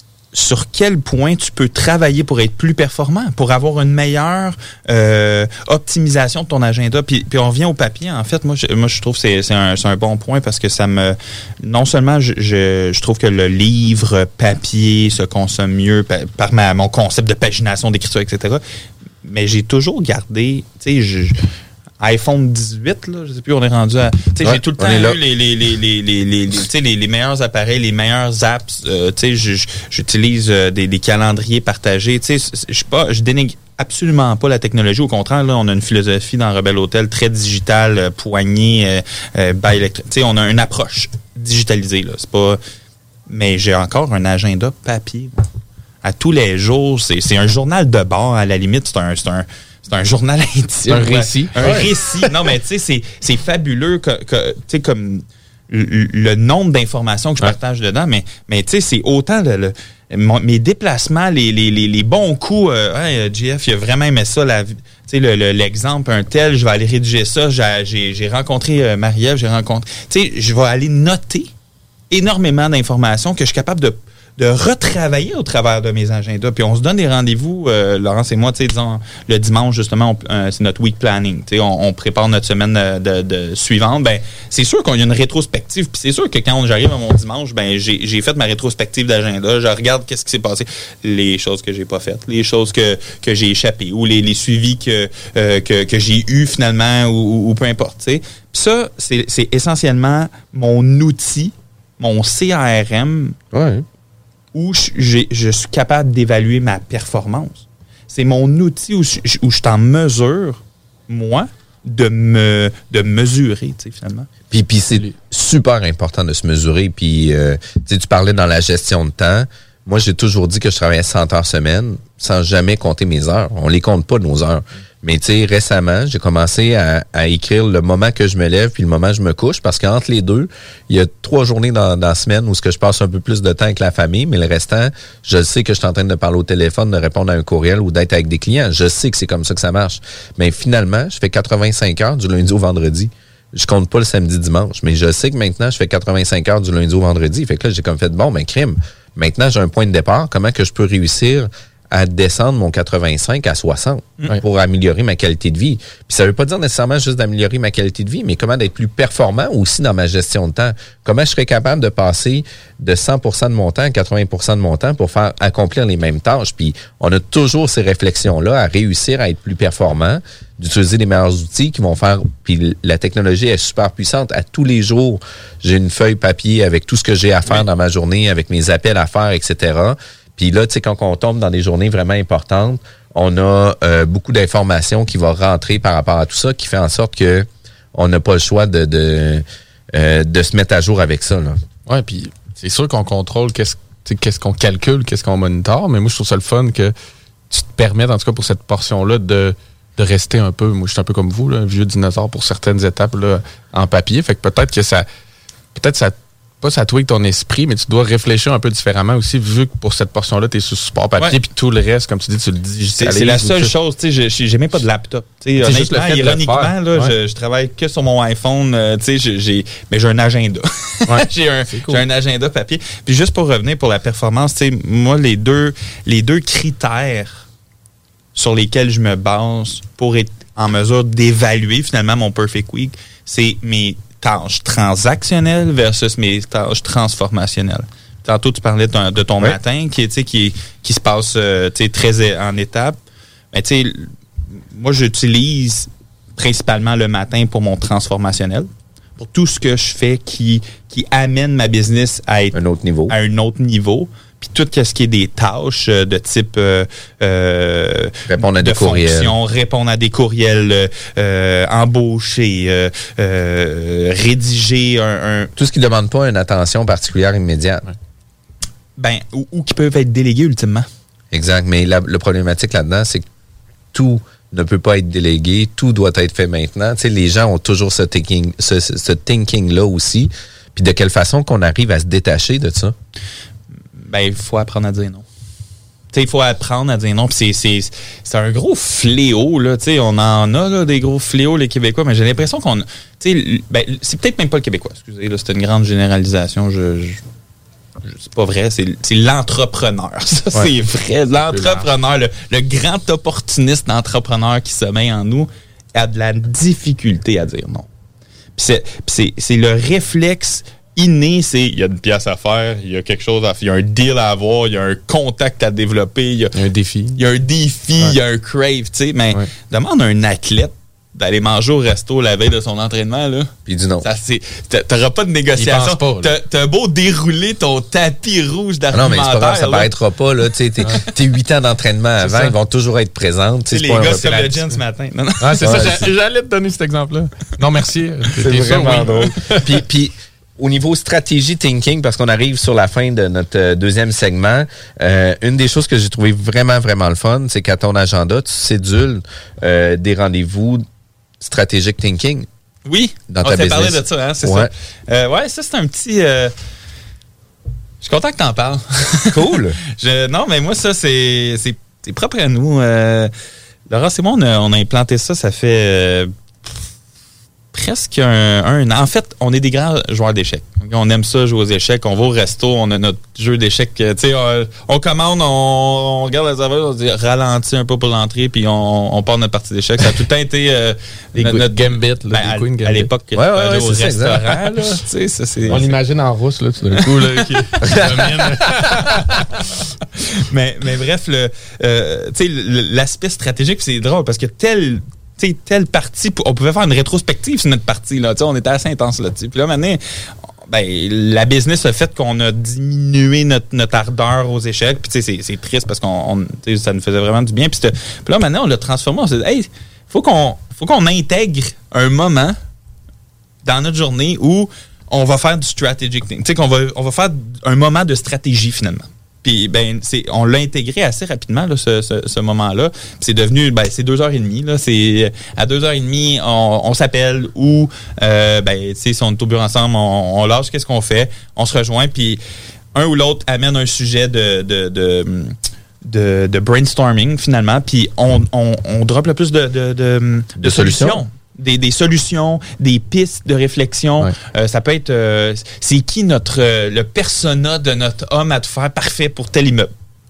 sur quel point tu peux travailler pour être plus performant, pour avoir une meilleure euh, optimisation de ton agenda. Puis, puis on revient au papier. En fait, moi, je, moi, je trouve que c'est, c'est, un, c'est un bon point parce que ça me... Non seulement je, je, je trouve que le livre papier se consomme mieux par, par ma, mon concept de pagination, d'écriture, et cetera, mais j'ai toujours gardé... Tu sais, je... iPhone dix-huit, là, je sais plus, on est rendu à... Ouais, j'ai tout le temps eu les, les, les, les, les, les, les, les, les meilleurs appareils, les meilleures apps. Euh, j'utilise euh, des, des calendriers partagés. Je je dénigre absolument pas la technologie. Au contraire, là, on a une philosophie dans Rebelle Hôtel très digitale, euh, poignée, euh, euh, by électrique. On a une approche digitalisée. Là. C'est pas... Mais j'ai encore un agenda papier. Là. À tous les jours, c'est, c'est un journal de bord, à la limite. C'est un... C'est un C'est un journal intime.
Un récit.
Un ouais. récit. Non, mais tu sais, c'est, c'est fabuleux que, que tu sais, comme le, le nombre d'informations que je ouais. partage dedans, mais, mais tu sais, c'est autant le, le, mon, mes déplacements, les, les, les, les bons coups. Euh, hey, J F, il a vraiment aimé ça. La, tu sais, le, le, l'exemple, un tel, je vais aller rédiger ça. J'ai, j'ai, j'ai rencontré euh, Marie-Ève, j'ai rencontré... Tu sais, je vais aller noter énormément d'informations que je suis capable de de retravailler au travers de mes agendas. Puis on se donne des rendez-vous, euh, Laurence et moi, tu sais, disons, le dimanche, justement, on, euh, c'est notre week planning. Tu sais, on, on prépare notre semaine de, de, de suivante. Ben, c'est sûr qu'on a une rétrospective. Puis c'est sûr que quand j'arrive à mon dimanche, ben, j'ai, j'ai fait ma rétrospective d'agenda. Je regarde qu'est-ce qui s'est passé. Les choses que j'ai pas faites, les choses que, que j'ai échappées ou les, les suivis que, euh, que, que j'ai eus finalement ou, ou, ou peu importe, tu sais. Puis ça, c'est, c'est essentiellement mon outil, mon C R M.
Ouais.
Où je, je suis capable d'évaluer ma performance. C'est mon outil où je, où je suis en mesure, moi, de me de mesurer, tu sais, finalement.
Puis, puis c'est super important de se mesurer. Puis, euh, tu sais, tu parlais dans la gestion de temps. Moi, j'ai toujours dit que je travaillais cent heures semaine sans jamais compter mes heures. On les compte pas, nos heures. Mais tu sais, récemment, j'ai commencé à, à écrire le moment que je me lève puis le moment que je me couche parce qu'entre les deux, il y a trois journées dans, dans la semaine où ce que je passe un peu plus de temps avec la famille, mais le restant, je sais que je suis en train de parler au téléphone, de répondre à un courriel ou d'être avec des clients. Je sais que c'est comme ça que ça marche. Mais finalement, je fais quatre-vingt-cinq heures du lundi au vendredi. Je compte pas le samedi, dimanche, mais je sais que maintenant, je fais quatre-vingt-cinq heures du lundi au vendredi. Fait que là, j'ai comme fait, bon, ben crime. Maintenant, j'ai un point de départ. Comment que je peux réussir à descendre mon quatre-vingt-cinq à soixante
Ouais.
pour améliorer ma qualité de vie. Puis ça veut pas dire nécessairement juste d'améliorer ma qualité de vie, mais comment d'être plus performant aussi dans ma gestion de temps. Comment je serais capable de passer de cent pour cent de mon temps à quatre-vingts pour cent de mon temps pour faire accomplir les mêmes tâches. Puis on a toujours ces réflexions-là à réussir à être plus performant, d'utiliser les meilleurs outils qui vont faire. Puis la technologie est super puissante. À tous les jours, j'ai une feuille papier avec tout ce que j'ai à faire oui. dans ma journée, avec mes appels à faire, et cetera. Puis là, tu sais, quand on tombe dans des journées vraiment importantes, on a euh, beaucoup d'informations qui vont rentrer par rapport à tout ça, qui fait en sorte que on n'a pas le choix de de, euh, de se mettre à jour avec ça. Là.
Ouais, puis c'est sûr qu'on contrôle qu'est-ce, qu'est-ce qu'on calcule, qu'est-ce qu'on monitore, mais moi, je trouve ça le fun que tu te permettes, en tout cas pour cette portion-là, de, de rester un peu, moi, je suis un peu comme vous, là, un vieux dinosaure pour certaines étapes là, en papier. Fait que peut-être que ça, peut-être ça pas ça tweak ton esprit, mais tu dois réfléchir un peu différemment aussi, vu que pour cette portion-là, tu es sur support papier, puis ouais. tout le reste, comme tu dis, tu le digitalises.
C'est, c'est la seule chose, tu sais, j'ai, j'ai même pas de laptop. Tu sais, honnêtement, ironiquement, là, ouais. je, je travaille que sur mon iPhone, euh, tu sais, j'ai, j'ai, mais j'ai un agenda. Ouais. j'ai, un, cool. j'ai un agenda papier. Puis juste pour revenir pour la performance, tu sais, moi, les deux, les deux critères sur lesquels je me base pour être en mesure d'évaluer finalement mon Perfect Week, c'est mes tâches transactionnelles versus mes tâches transformationnelles. Tantôt, tu parlais de ton, de ton oui. matin qui, qui, qui se passe euh, très en étapes. Mais tu sais, moi, j'utilise principalement le matin pour mon transformationnel, pour tout ce que je fais qui, qui amène ma business à être
un autre niveau.
À un autre niveau. Puis tout ce qui est des tâches de type euh, euh,
répondre à
de
des courriels,
répondre à des courriels, euh, embaucher, euh, euh, rédiger un, un...
Tout ce qui ne demande pas une attention particulière immédiate.
Ben, ou, ou qui peuvent être délégués ultimement.
Exact. Mais la, le problématique là-dedans, c'est que tout ne peut pas être délégué, tout doit être fait maintenant. Tu sais, les gens ont toujours ce thinking, ce, ce thinking-là aussi. Puis de quelle façon qu'on arrive à se détacher de ça?
Ben, il faut apprendre à dire non. Tu sais, il faut apprendre à dire non. Puis c'est, c'est, c'est un gros fléau, là. Tu sais, on en a, là, des gros fléaux, les Québécois, mais j'ai l'impression qu'on... Tu sais, ben, c'est peut-être même pas le Québécois, excusez, là, c'est une grande généralisation. Je... je c'est pas vrai, c'est, c'est l'entrepreneur. Ça, ouais. c'est vrai. L'entrepreneur, le, le grand opportuniste d'entrepreneur qui sommeille en nous a de la difficulté à dire non. Puis c'est, puis c'est, c'est le réflexe inné, c'est il y a une pièce à faire, il y a quelque chose à faire, il y a un deal à avoir, il y a un contact à développer, il y a,
il y a un défi.
Il y a un défi, ouais. il y a un crave, tu sais, mais ouais. demande à un athlète d'aller manger au resto la veille de son entraînement, là.
Puis dis non.
Ça, c'est, t'auras pas de négociation. Pas, t'as, t'as beau dérouler ton tapis rouge d'argumentaire.
Non, mais c'est pas grave, ça paraîtra pas, là. Tu sais, t'es, t'es huit ans d'entraînement avant, ils vont toujours être présents.
Tu sais, les gars comme le gym ce matin. Non, non.
Ah, c'est ouais, ça, c'est... j'allais te donner cet exemple-là. Non, merci.
C'est vraiment drôle. Puis, puis, au niveau stratégie thinking, parce qu'on arrive sur la fin de notre euh, deuxième segment, euh, une des choses que j'ai trouvé vraiment, vraiment le fun, c'est qu'à ton agenda, tu cédules euh, des rendez-vous strategic thinking.
Oui,
dans
on
ta
t'a
business.
parlé de ça, hein, c'est
ouais.
ça. Euh, ouais, ça, c'est un petit... Euh... Je suis content que t'en parles.
Cool.
Je... Non, mais moi, ça, c'est, c'est... c'est propre à nous. Euh... Laura, c'est moi, on a, on a implanté ça, ça fait... Euh... presque un, un an. En fait, on est des grands joueurs d'échecs. On aime ça, jouer aux échecs. On va au resto, on a notre jeu d'échecs. Tu sais, on, on commande, on, on regarde la serveuse, on se dit ralentit un peu pour l'entrée, puis on, on part notre partie d'échecs. Ça a tout le temps été euh,
notre, notre gambit. Là,
ben, à, Gambit. À l'époque,
ouais, ouais, ouais,
au
c'est
restaurant.
Ça,
là, ça, c'est,
on l'imagine en rousse, là, tout d'un coup. Là, qui
mais, mais bref, le, euh, l'aspect stratégique, c'est drôle parce que tel... Tu sais, telle partie, on pouvait faire une rétrospective sur notre partie, là. Tu sais, on était assez intense là-dessus. Puis là, maintenant, ben, la business a fait qu'on a diminué notre, notre ardeur aux échecs. Puis, tu sais, c'est, c'est triste parce qu'on, on, tu sais, ça nous faisait vraiment du bien. Puis, puis là, maintenant, on l'a transformé. On s'est dit, hey, faut qu'on, faut qu'on intègre un moment dans notre journée où on va faire du strategic thing. Tu sais, qu'on va, on va faire un moment de stratégie, finalement. Puis, ben, c'est, on l'a intégré assez rapidement, là, ce, ce, ce moment-là. Puis c'est devenu, ben, c'est deux heures et demie, là. C'est, à deux heures et demie, on, on s'appelle ou, euh, ben, tu sais, si on est au bureau ensemble, on, on lâche qu'est-ce qu'on fait, on se rejoint, puis un ou l'autre amène un sujet de, de, de, de, de brainstorming, finalement, puis on, on, on drop le plus de, de, de, de,
de
solutions.
solutions.
Des, des solutions, des pistes de réflexion. Ouais. Euh, ça peut être... Euh, c'est qui notre euh, le persona de notre homme à te faire parfait pour tel immeuble?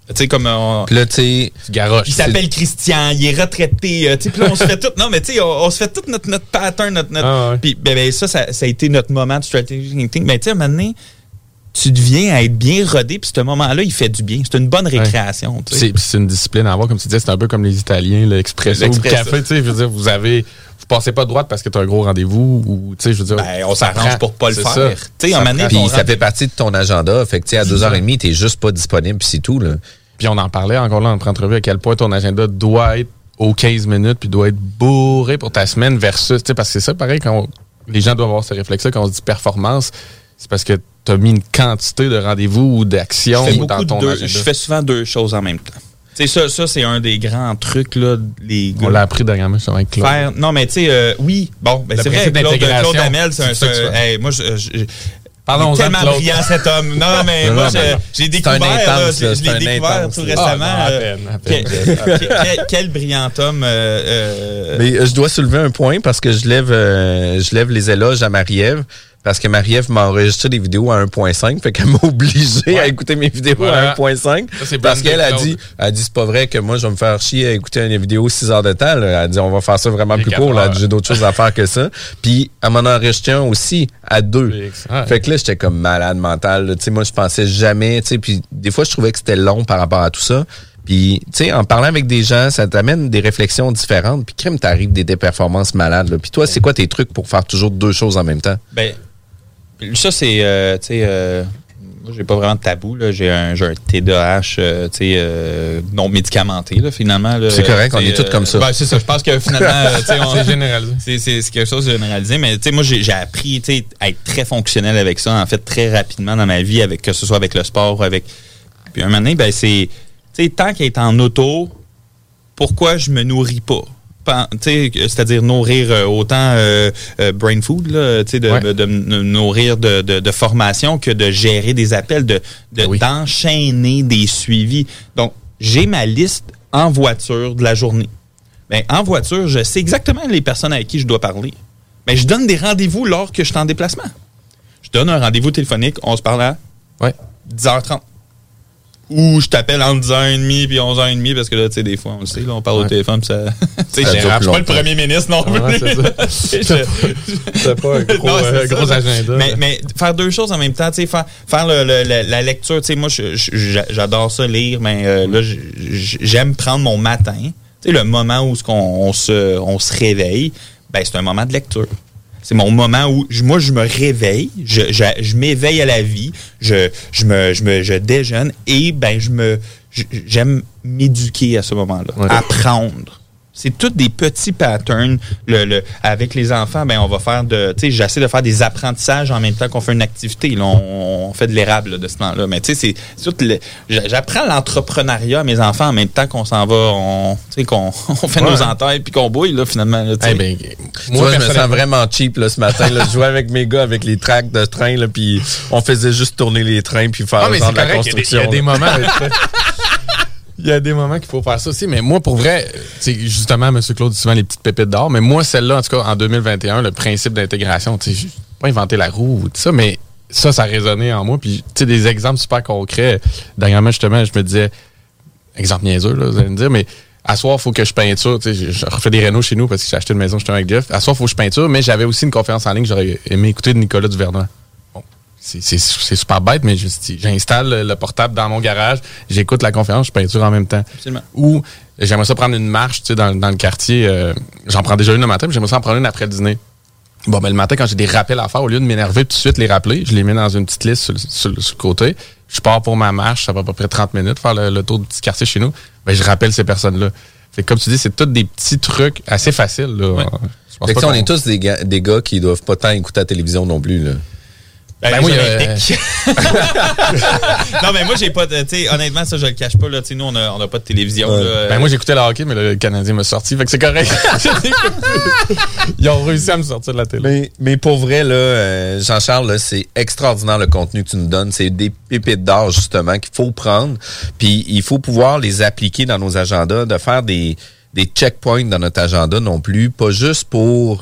Tu sais, comme... On...
Puis là, tu sais...
Il s'appelle Christian, il est retraité. Euh, tu sais, puis là, on se fait tout... Non, mais tu sais, on, on se fait tout notre, notre pattern, notre... notre ah, ouais. Puis ben, ben, ça, ça, ça a été notre moment de strategy thinking. Ben, tu sais, à un moment donné, tu deviens à être bien rodé, puis ce moment-là, il fait du bien. C'est une bonne récréation. Ouais.
C'est, c'est une discipline à avoir, comme tu disais, c'est un peu comme les Italiens, l'expresso, le café, tu sais, je veux dire, vous avez... Vous passez pas de droite parce que tu as un gros rendez-vous ou, tu sais, je veux dire...
Ben, on s'arrange pour pas le faire.
Tu sais, en année, puis ça fait partie de ton agenda. Fait que, tu sais, à deux heures trente, t'es juste pas disponible, puis c'est tout, là.
Puis on en parlait encore là en notre entrevue à quel point ton agenda doit être aux quinze minutes puis doit être bourré pour ta semaine versus, tu sais, parce que c'est ça, pareil, quand on, les gens doivent avoir ce réflexe-là quand on se dit performance, c'est parce que tu as mis une quantité de rendez-vous ou d'actions dans ton
deux,
agenda.
Je fais souvent deux choses en même temps. Tu sais, ça, ça c'est un des grands trucs, là, les gars.
On l'a appris dernièrement, c'est avec Claude.
Faire, non, mais tu sais, euh, oui, bon, ben, c'est vrai, Claude, Claude Hamel, c'est un... C'est un hey, moi, je... je Pardon, tellement brillant cet homme. Non, mais moi, je, j'ai découvert, là, je, je l'ai découvert intense, tout récemment. Ah, non, à peine, à peine. Quel, quel, quel brillant homme. Euh, euh...
Mais je dois soulever un point parce que je lève, euh, je lève les éloges à Marie-Ève. Parce que Marie-Ève m'a enregistré des vidéos à un point cinq, fait qu'elle m'a obligé ouais. à écouter mes vidéos ouais. à un point cinq. Ça, parce qu'elle a dit, elle a dit, c'est pas vrai que moi, je vais me faire chier à écouter une vidéo six heures de temps. Là. Elle a dit, on va faire ça vraiment plus court. Là. J'ai d'autres choses à faire que ça. Puis, elle m'en a enregistré un aussi à deux. Ouais. Fait que là, j'étais comme malade mental. Tu sais, moi, je pensais jamais, tu sais, puis des fois, je trouvais que c'était long par rapport à tout ça. Puis, tu sais, en parlant avec des gens, ça t'amène des réflexions différentes. Puis, crème, t'arrives des, des performances malades. Là. Puis toi, c'est quoi tes trucs pour faire toujours deux choses en même temps?
Ben, ça, c'est, euh, tu sais, euh, moi, j'ai pas vraiment de tabou, là. J'ai un, j'ai un T D A H, euh, tu sais, euh, non médicamenté, là, finalement. Là,
c'est correct, on est tous
euh,
comme ça.
Ben, c'est ça, je pense que finalement, tu sais, c'est généralisé. C'est, c'est, c'est quelque chose de généralisé, mais tu sais, moi, j'ai, j'ai appris, tu sais, à être très fonctionnel avec ça, en fait, très rapidement dans ma vie, avec que ce soit avec le sport, avec... Puis un moment donné, ben, c'est, tu sais, tant qu'être en auto, pourquoi je me nourris pas? C'est-à-dire nourrir euh, autant euh, euh, brain food, là, de, ouais. de, de, de nourrir de, de, de formation que de gérer des appels, de, de oui. d'enchaîner des suivis. Donc, j'ai ma liste en voiture de la journée. Ben, en voiture, je sais exactement les personnes avec qui je dois parler. Mais je donne des rendez-vous lors que je suis en déplacement. Je donne un rendez-vous téléphonique, on se parle à
ouais.
dix heures trente. Ou je t'appelle entre dix heures trente puis onze heures trente parce que là, tu sais, des fois, on le sait, là, on parle ouais. au téléphone pis ça... Tu sais, je suis pas le premier ministre non plus. Ouais, c'est ça.
C'est pas un gros, non, euh, gros agenda.
Mais, mais faire deux choses en même temps, tu sais, faire, faire le, le, la, la lecture, tu sais, moi, je, je, j'adore ça, lire, mais euh, là, j'aime prendre mon matin, tu sais, le moment où on, on, se, on se réveille, ben c'est un moment de lecture. C'est mon moment où je, moi, je me réveille, je, je, je m'éveille à la vie, je, je, me, je, me, je déjeune et ben je me je, j'aime m'éduquer à ce moment-là, ouais. apprendre. C'est tous des petits patterns. Le, le, avec les enfants, ben on va faire de, tu sais, j'essaie de faire des apprentissages en même temps qu'on fait une activité. Là, on, on fait de l'érable là, de ce temps-là. Mais tu sais, c'est, c'est tout le, j'apprends l'entrepreneuriat à mes enfants en même temps qu'on s'en va, on, tu sais, qu'on on fait ouais. nos entailles puis qu'on bouille là finalement. Là,
hey ben, moi, je me sens vraiment cheap là ce matin. Là, je jouais avec mes gars avec les tracks de train là, puis on faisait juste tourner les trains puis faire
ah,
genre de la construction.
Il y a des, il y a des moments. Il y a des moments qu'il faut faire ça aussi, mais moi, pour vrai, justement, M. Claude dit souvent les petites pépites d'or, mais moi, celle-là, en tout cas, en deux mille vingt et un, le principe d'intégration, tu sais, j'ai pas inventé la roue ou tout ça, mais ça, ça a résonné en moi. Puis, tu sais, des exemples super concrets. Dernièrement, justement, je me disais, exemple niaiseux, là, vous allez me dire, mais à soir, il faut que je peinture. Tu sais, je refais des rénaux chez nous parce que j'ai acheté une maison justement avec Jeff. À soir, il faut que je peinture, mais j'avais aussi une conférence en ligne que j'aurais aimé écouter de Nicolas Duvernois. C'est, c'est, c'est super bête, mais je, j'installe le, le portable dans mon garage, j'écoute la conférence, je peinture en même temps.
Absolument.
Ou j'aimerais ça prendre une marche, tu sais, dans, dans le quartier. Euh, j'en prends déjà une le matin, mais j'aimerais ça en prendre une après le dîner. Bon, ben le matin, quand j'ai des rappels à faire, au lieu de m'énerver tout de suite les rappeler, je les mets dans une petite liste sur, sur, sur le côté. Je pars pour ma marche, ça va à peu près trente minutes, faire le, le tour du petit quartier chez nous. Ben je rappelle ces personnes-là. Fait que, comme tu dis, c'est tous des petits trucs assez faciles. Là.
Ouais. Fait que ça, on est tous des gars, des gars qui doivent pas tant écouter la télévision non plus, là.
Ben, ben moi, euh... non, mais moi, j'ai pas de, tu sais, honnêtement, ça, je le cache pas, là, tu sais, nous, on a, on a pas de télévision, ouais. là.
Ben, moi, j'écoutais le hockey, mais le Canadien m'a sorti, fait que c'est correct. Ils ont réussi à me sortir de la télé.
Mais, mais pour vrai, là, euh, Jean-Charles, là, c'est extraordinaire le contenu que tu nous donnes. C'est des pépites d'or, justement, qu'il faut prendre. Puis, il faut pouvoir les appliquer dans nos agendas, de faire des, des checkpoints dans notre agenda non plus, pas juste pour,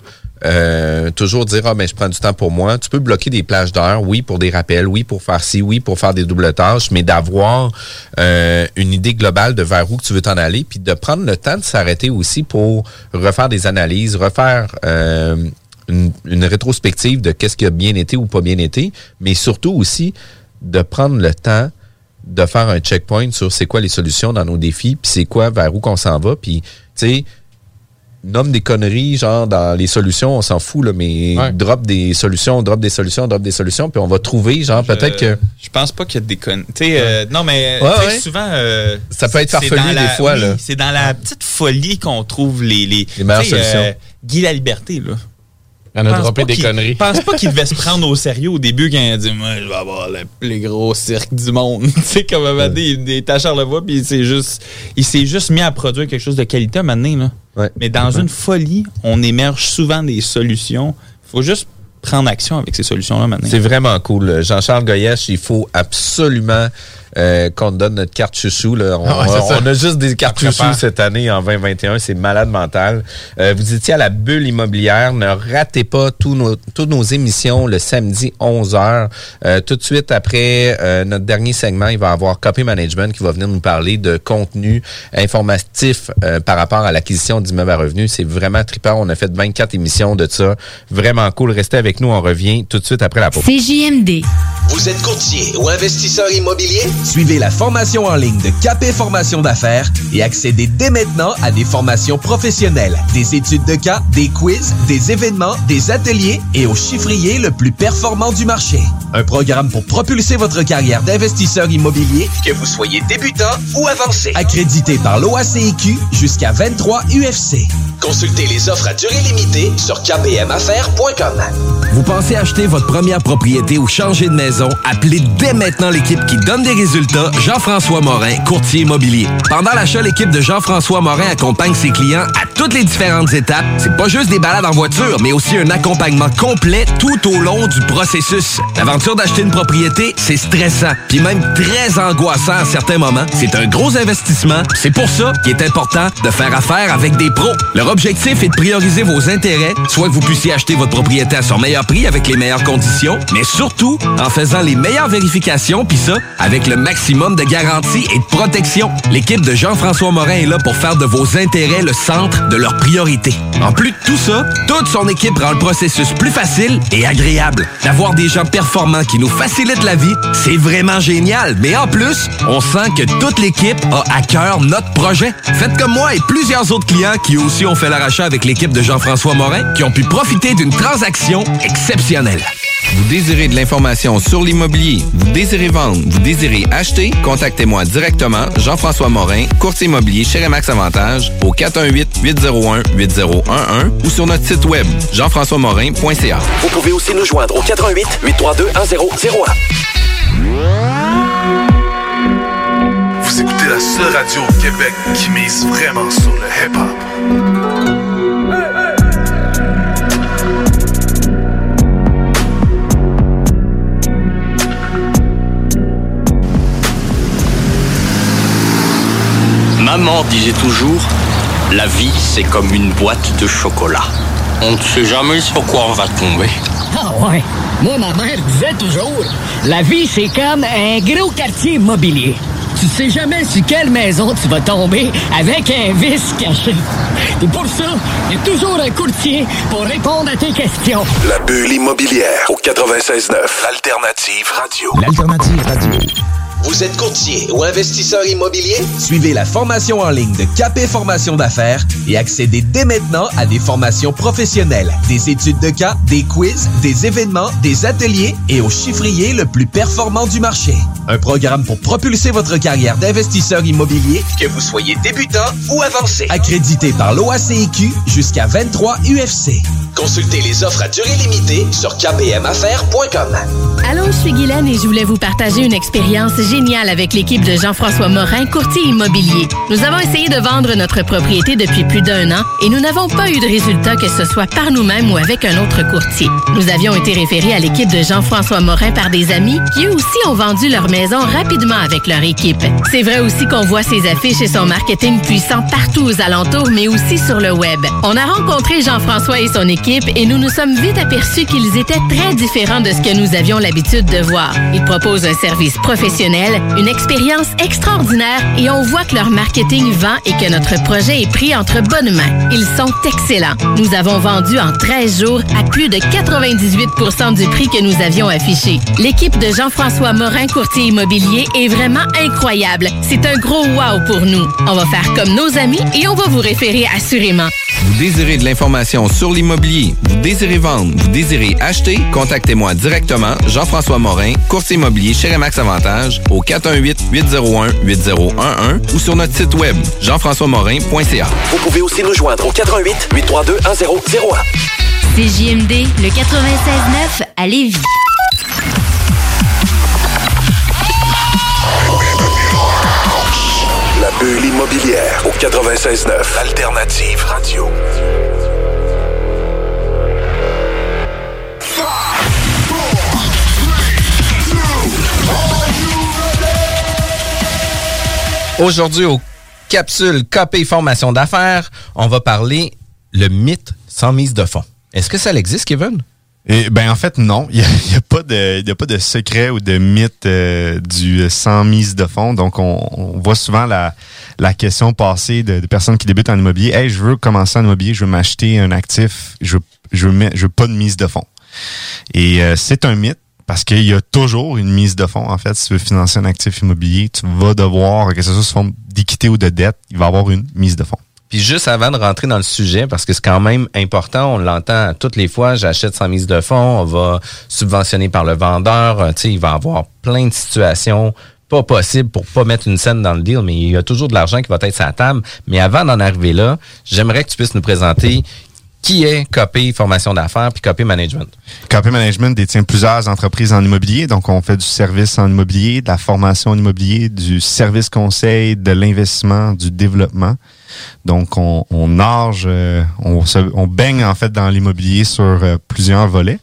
euh, toujours dire, ah, ben, je prends du temps pour moi. Tu peux bloquer des plages d'heures, oui, pour des rappels, oui, pour faire ci, oui, pour faire des doubles tâches, mais d'avoir euh, une idée globale de vers où que tu veux t'en aller, puis de prendre le temps de s'arrêter aussi pour refaire des analyses, refaire euh, une, une rétrospective de qu'est-ce qui a bien été ou pas bien été, mais surtout aussi de prendre le temps de faire un checkpoint sur c'est quoi les solutions dans nos défis, puis c'est quoi vers où qu'on s'en va, puis tu sais, nomme des conneries, genre dans les solutions, on s'en fout, là, mais ouais. drop des solutions, drop des solutions, drop des solutions, puis on va trouver, genre, je, peut-être que...
Je pense pas qu'il y a des conneries. Tu sais, euh, non, mais
ouais, ouais.
souvent... Euh,
ça peut être farfelu des fois,
oui,
là.
C'est dans la petite folie qu'on trouve les... Les,
les meilleures solutions.
Euh, Guy Laliberté, là.
Il en a droppé des conneries.
Je pense pas qu'il devait se prendre au sérieux au début quand il a dit « Moi, je vais avoir le plus gros cirque du monde. » Tu sais, comme un moment donné, il était à Charlevoix, puis il s'est juste, il s'est juste mis à produire quelque chose de qualité un moment donné, là.
Ouais.
Mais dans
ouais.
une folie, on émerge souvent des solutions. Il faut juste prendre action avec ces solutions-là maintenant.
C'est vraiment cool. Jean-Charles Goyesh, il faut absolument euh, qu'on te donne notre carte chouchou. Là. On, ah ouais, on a juste des cartes chouchou cette année en vingt vingt et un. C'est malade mental. Euh, vous étiez à la bulle immobilière. Ne ratez pas tous nos, toutes nos émissions le samedi onze heures. Euh, tout de suite après euh, notre dernier segment, il va y avoir Copy Management qui va venir nous parler de contenu informatif euh, par rapport à l'acquisition d'immeubles à revenus. C'est vraiment trippant. On a fait vingt-quatre émissions de ça. Vraiment cool. Restez avec nous. On revient tout de suite après la pause.
C J M D.
Vous êtes courtier ou investisseur immobilier?
Suivez la formation en ligne de Capé Formation d'affaires et accédez dès maintenant à des formations professionnelles, des études de cas, des quiz, des événements, des ateliers et au chiffrier le plus performant du marché. Un programme pour propulser votre carrière d'investisseur immobilier,
que vous soyez débutant ou avancé.
Accrédité par l'O A C I Q jusqu'à vingt-trois U F C.
Consultez les offres à durée limitée sur k b m affaires point com.
Vous pensez acheter votre première propriété ou changer de maison? Appelez dès maintenant l'équipe qui donne des résultats, Jean-François Morin, courtier immobilier. Pendant l'achat, l'équipe de Jean-François Morin accompagne ses clients à toutes les différentes étapes. C'est pas juste des balades en voiture, mais aussi un accompagnement complet tout au long du processus. L'aventure d'acheter une propriété, c'est stressant, puis même très angoissant à certains moments. C'est un gros investissement. C'est pour ça qu'il est important de faire affaire avec des pros. Leur objectif est de prioriser vos intérêts, soit que vous puissiez acheter votre propriété à son meilleur prix avec les meilleures conditions, mais surtout en faisant les meilleures vérifications, puis ça, avec le maximum de garantie et de protection. L'équipe de Jean-François Morin est là pour faire de vos intérêts le centre de leurs priorités. En plus de tout ça, toute son équipe rend le processus plus facile et agréable. D'avoir des gens performants qui nous facilitent la vie, c'est vraiment génial. Mais en plus, on sent que toute l'équipe a à cœur notre projet. Faites comme moi et plusieurs autres clients qui aussi ont fait leur achat avec l'équipe de Jean-François Morin, qui ont pu profiter d'une transaction exceptionnelle.
Vous désirez de l'information sur l'immobilier, vous désirez vendre, vous désirez acheter, contactez-moi directement, Jean-François Morin, courtier immobilier chez Remax Avantage, au quatre un huit, huit zéro un, huit zéro un un ou sur notre site web, jean françois morin point c a.
Vous pouvez aussi nous joindre au quatre un huit, huit trois deux, un zéro zéro un.
Vous écoutez la seule radio au Québec qui mise vraiment sur le hip-hop.
Maman disait toujours, la vie c'est comme une boîte de chocolat. On ne sait jamais sur quoi on va tomber.
Ah ouais, moi ma mère disait toujours, la vie c'est comme un gros quartier immobilier. Tu sais jamais sur quelle maison tu vas tomber avec un vice caché. Et pour ça, il y a toujours un courtier pour répondre à tes questions.
La bulle immobilière au quatre-vingt-seize neuf, Alternative Radio.
L'Alternative Radio.
Vous êtes courtier ou investisseur immobilier?
Suivez la formation en ligne de Capé Formation d'affaires et accédez dès maintenant à des formations professionnelles, des études de cas, des quiz, des événements, des ateliers et au chiffrier le plus performant du marché. Un programme pour propulser votre carrière d'investisseur immobilier,
que vous soyez débutant ou avancé.
Accrédité par l'O A C I Q jusqu'à vingt-trois U F C.
Consultez les offres à durée limitée sur k b m affaires point com.
Allô, je suis Guylaine et je voulais vous partager une expérience géniale avec l'équipe de Jean-François Morin, courtier immobilier. Nous avons essayé de vendre notre propriété depuis plus d'un an et nous n'avons pas eu de résultat, que ce soit par nous-mêmes ou avec un autre courtier. Nous avions été référés à l'équipe de Jean-François Morin par des amis qui eux aussi ont vendu leur maison rapidement avec leur équipe. C'est vrai aussi qu'on voit ses affiches et son marketing puissant partout aux alentours, mais aussi sur le web. On a rencontré Jean-François et son équipe équipe et nous nous sommes vite aperçus qu'ils étaient très différents de ce que nous avions l'habitude de voir. Ils proposent un service professionnel, une expérience extraordinaire et on voit que leur marketing vend et que notre projet est pris entre bonnes mains. Ils sont excellents. Nous avons vendu en treize jours à plus de quatre-vingt-dix-huit pour cent du prix que nous avions affiché. L'équipe de Jean-François Morin, courtier immobilier, est vraiment incroyable. C'est un gros wow pour nous. On va faire comme nos amis et on va vous référer assurément.
Vous désirez de l'information sur l'immobilier, vous désirez vendre, vous désirez acheter, contactez-moi directement, Jean-François Morin, courtier immobilier chez Remax Avantage, au quatre un huit, huit zéro un, huit zéro un un ou sur notre site web, jean françois morin point c a.
Vous pouvez aussi nous joindre au quatre un huit, huit trois deux, un zéro zéro un.
C J M D, le quatre-vingt-seize neuf à Lévis.
La bulle immobilière au quatre-vingt-seize neuf. Alternative Radio.
Aujourd'hui, au Capsule K P Formation d'affaires, on va parler le mythe sans mise de fonds. Est-ce que ça existe, Kevin?
Et ben en fait non, il y a, y a pas de il y a pas de secret ou de mythe euh, du sans mise de fonds. Donc on, on voit souvent la la question passer de, de personnes qui débutent en immobilier. Hey, je veux commencer en immobilier, je veux m'acheter un actif, je je veux je veux pas de mise de fonds. Et euh, c'est un mythe parce qu'il y a toujours une mise de fonds en fait. Si tu veux financer un actif immobilier, tu vas devoir, que ce soit sous forme d'équité ou de dette, il va y avoir une mise de fonds.
Puis juste avant de rentrer dans le sujet, parce que c'est quand même important, on l'entend toutes les fois, j'achète sans mise de fonds, on va subventionner par le vendeur, tu sais, il va y avoir plein de situations pas possibles pour pas mettre une scène dans le deal, mais il y a toujours de l'argent qui va être sur la table. Mais avant d'en arriver là, j'aimerais que tu puisses nous présenter qui est K P Formation d'affaires puis K P Management.
K P Management détient plusieurs entreprises en immobilier. Donc, on fait du service en immobilier, de la formation en immobilier, du service conseil, de l'investissement, du développement. Donc, on, on nage, euh, on, se, on baigne en fait dans l'immobilier sur euh, plusieurs volets.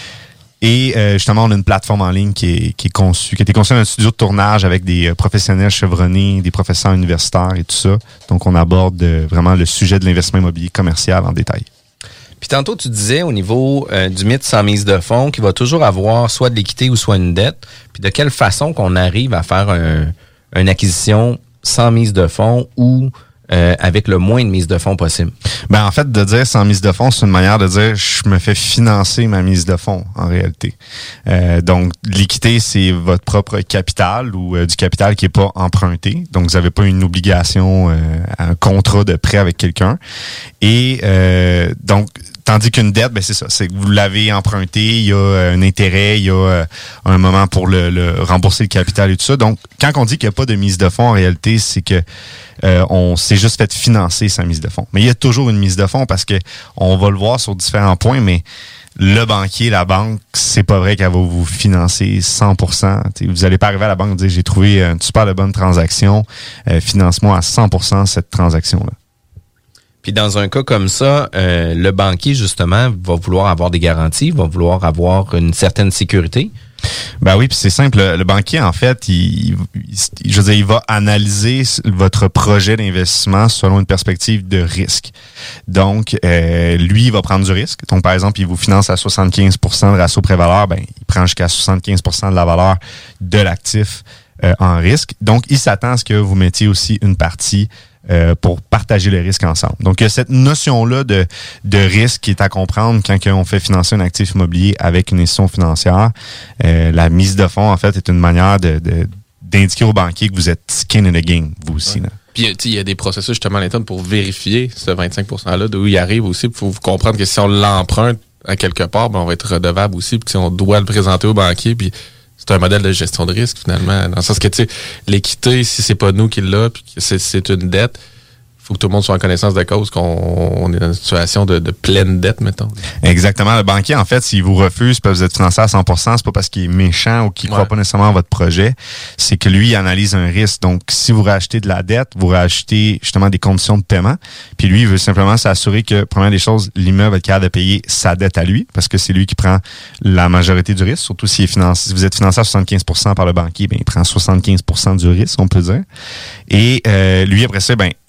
Et euh, justement, on a une plateforme en ligne qui est, qui est conçue, qui a été conçue dans un studio de tournage avec des euh, professionnels chevronnés, des professeurs universitaires et tout ça. Donc, on aborde euh, vraiment le sujet de l'investissement immobilier commercial en détail.
Puis tantôt, tu disais au niveau euh, du mythe sans mise de fonds qu'il va toujours avoir soit de l'équité ou soit une dette. Puis de quelle façon qu'on arrive à faire un, une acquisition sans mise de fonds ou euh, avec le moins de mise de fonds possible?
Ben en fait, de dire sans mise de fonds, c'est une manière de dire je me fais financer ma mise de fonds en réalité. Euh, donc, l'équité, c'est votre propre capital ou euh, du capital qui est pas emprunté. Donc, vous n'avez pas une obligation, euh, un contrat de prêt avec quelqu'un. Et euh, donc, tandis qu'une dette, ben c'est ça, c'est que vous l'avez emprunté, il y a un intérêt, il y a un moment pour le, le rembourser le capital et tout ça. Donc, quand on dit qu'il n'y a pas de mise de fonds, en réalité, c'est que euh, on s'est juste fait financer sa mise de fonds. Mais il y a toujours une mise de fonds parce que on va le voir sur différents points, mais le banquier, la banque, c'est pas vrai qu'elle va vous financer cent pour cent. T'sais, vous n'allez pas arriver à la banque et dire j'ai trouvé une super de bonne transaction, euh, finance-moi à cent pour cent cette transaction-là.
Puis dans un cas comme ça, euh, le banquier, justement, va vouloir avoir des garanties, va vouloir avoir une certaine sécurité.
Ben oui, puis c'est simple. Le, le banquier, en fait, il, il, je veux dire, il va analyser votre projet d'investissement selon une perspective de risque. Donc, euh, lui, il va prendre du risque. Donc, par exemple, il vous finance à soixante-quinze pour cent de ratio pré-valeur, ben, il prend jusqu'à soixante-quinze pour cent de la valeur de l'actif euh, en risque. Donc, il s'attend à ce que vous mettiez aussi une partie Euh, pour partager le risque ensemble. Donc, il y a cette notion-là de, de risque qui est à comprendre quand on fait financer un actif immobilier avec une institution financière. Euh, la mise de fonds, en fait, est une manière de, de, d'indiquer aux banquiers que vous êtes skin in the game, vous aussi.
Ouais.
Là.
Puis, il y a des processus justement à l'interne pour vérifier ce vingt-cinq pour cent-là, d'où il arrive aussi. Il faut comprendre que si on l'emprunte à quelque part, ben, on va être redevable aussi. Puis, on doit le présenter au banquier. Puis, c'est un modèle de gestion de risque, finalement. Dans le sens que, tu sais, l'équité, si c'est pas nous qui l'a, puis que c'est, c'est une dette, faut que tout le monde soit en connaissance de cause qu'on on est dans une situation de, de pleine dette, mettons.
Exactement. Le banquier, en fait, s'il vous refuse parce que vous êtes financé à cent pour cent, c'est pas parce qu'il est méchant ou qu'il ne croit ouais. pas nécessairement à votre projet. C'est que lui, il analyse un risque. Donc, si vous rachetez de la dette, vous rachetez justement des conditions de paiement. Puis lui, il veut simplement s'assurer que, première des choses, l'immeuble est capable de payer sa dette à lui, parce que c'est lui qui prend la majorité du risque. Surtout s'il est financé, si vous êtes financé à soixante-quinze pour cent par le banquier, ben, il prend soixante-quinze pour cent du risque, on peut dire. Et euh, lui, après ça, ben,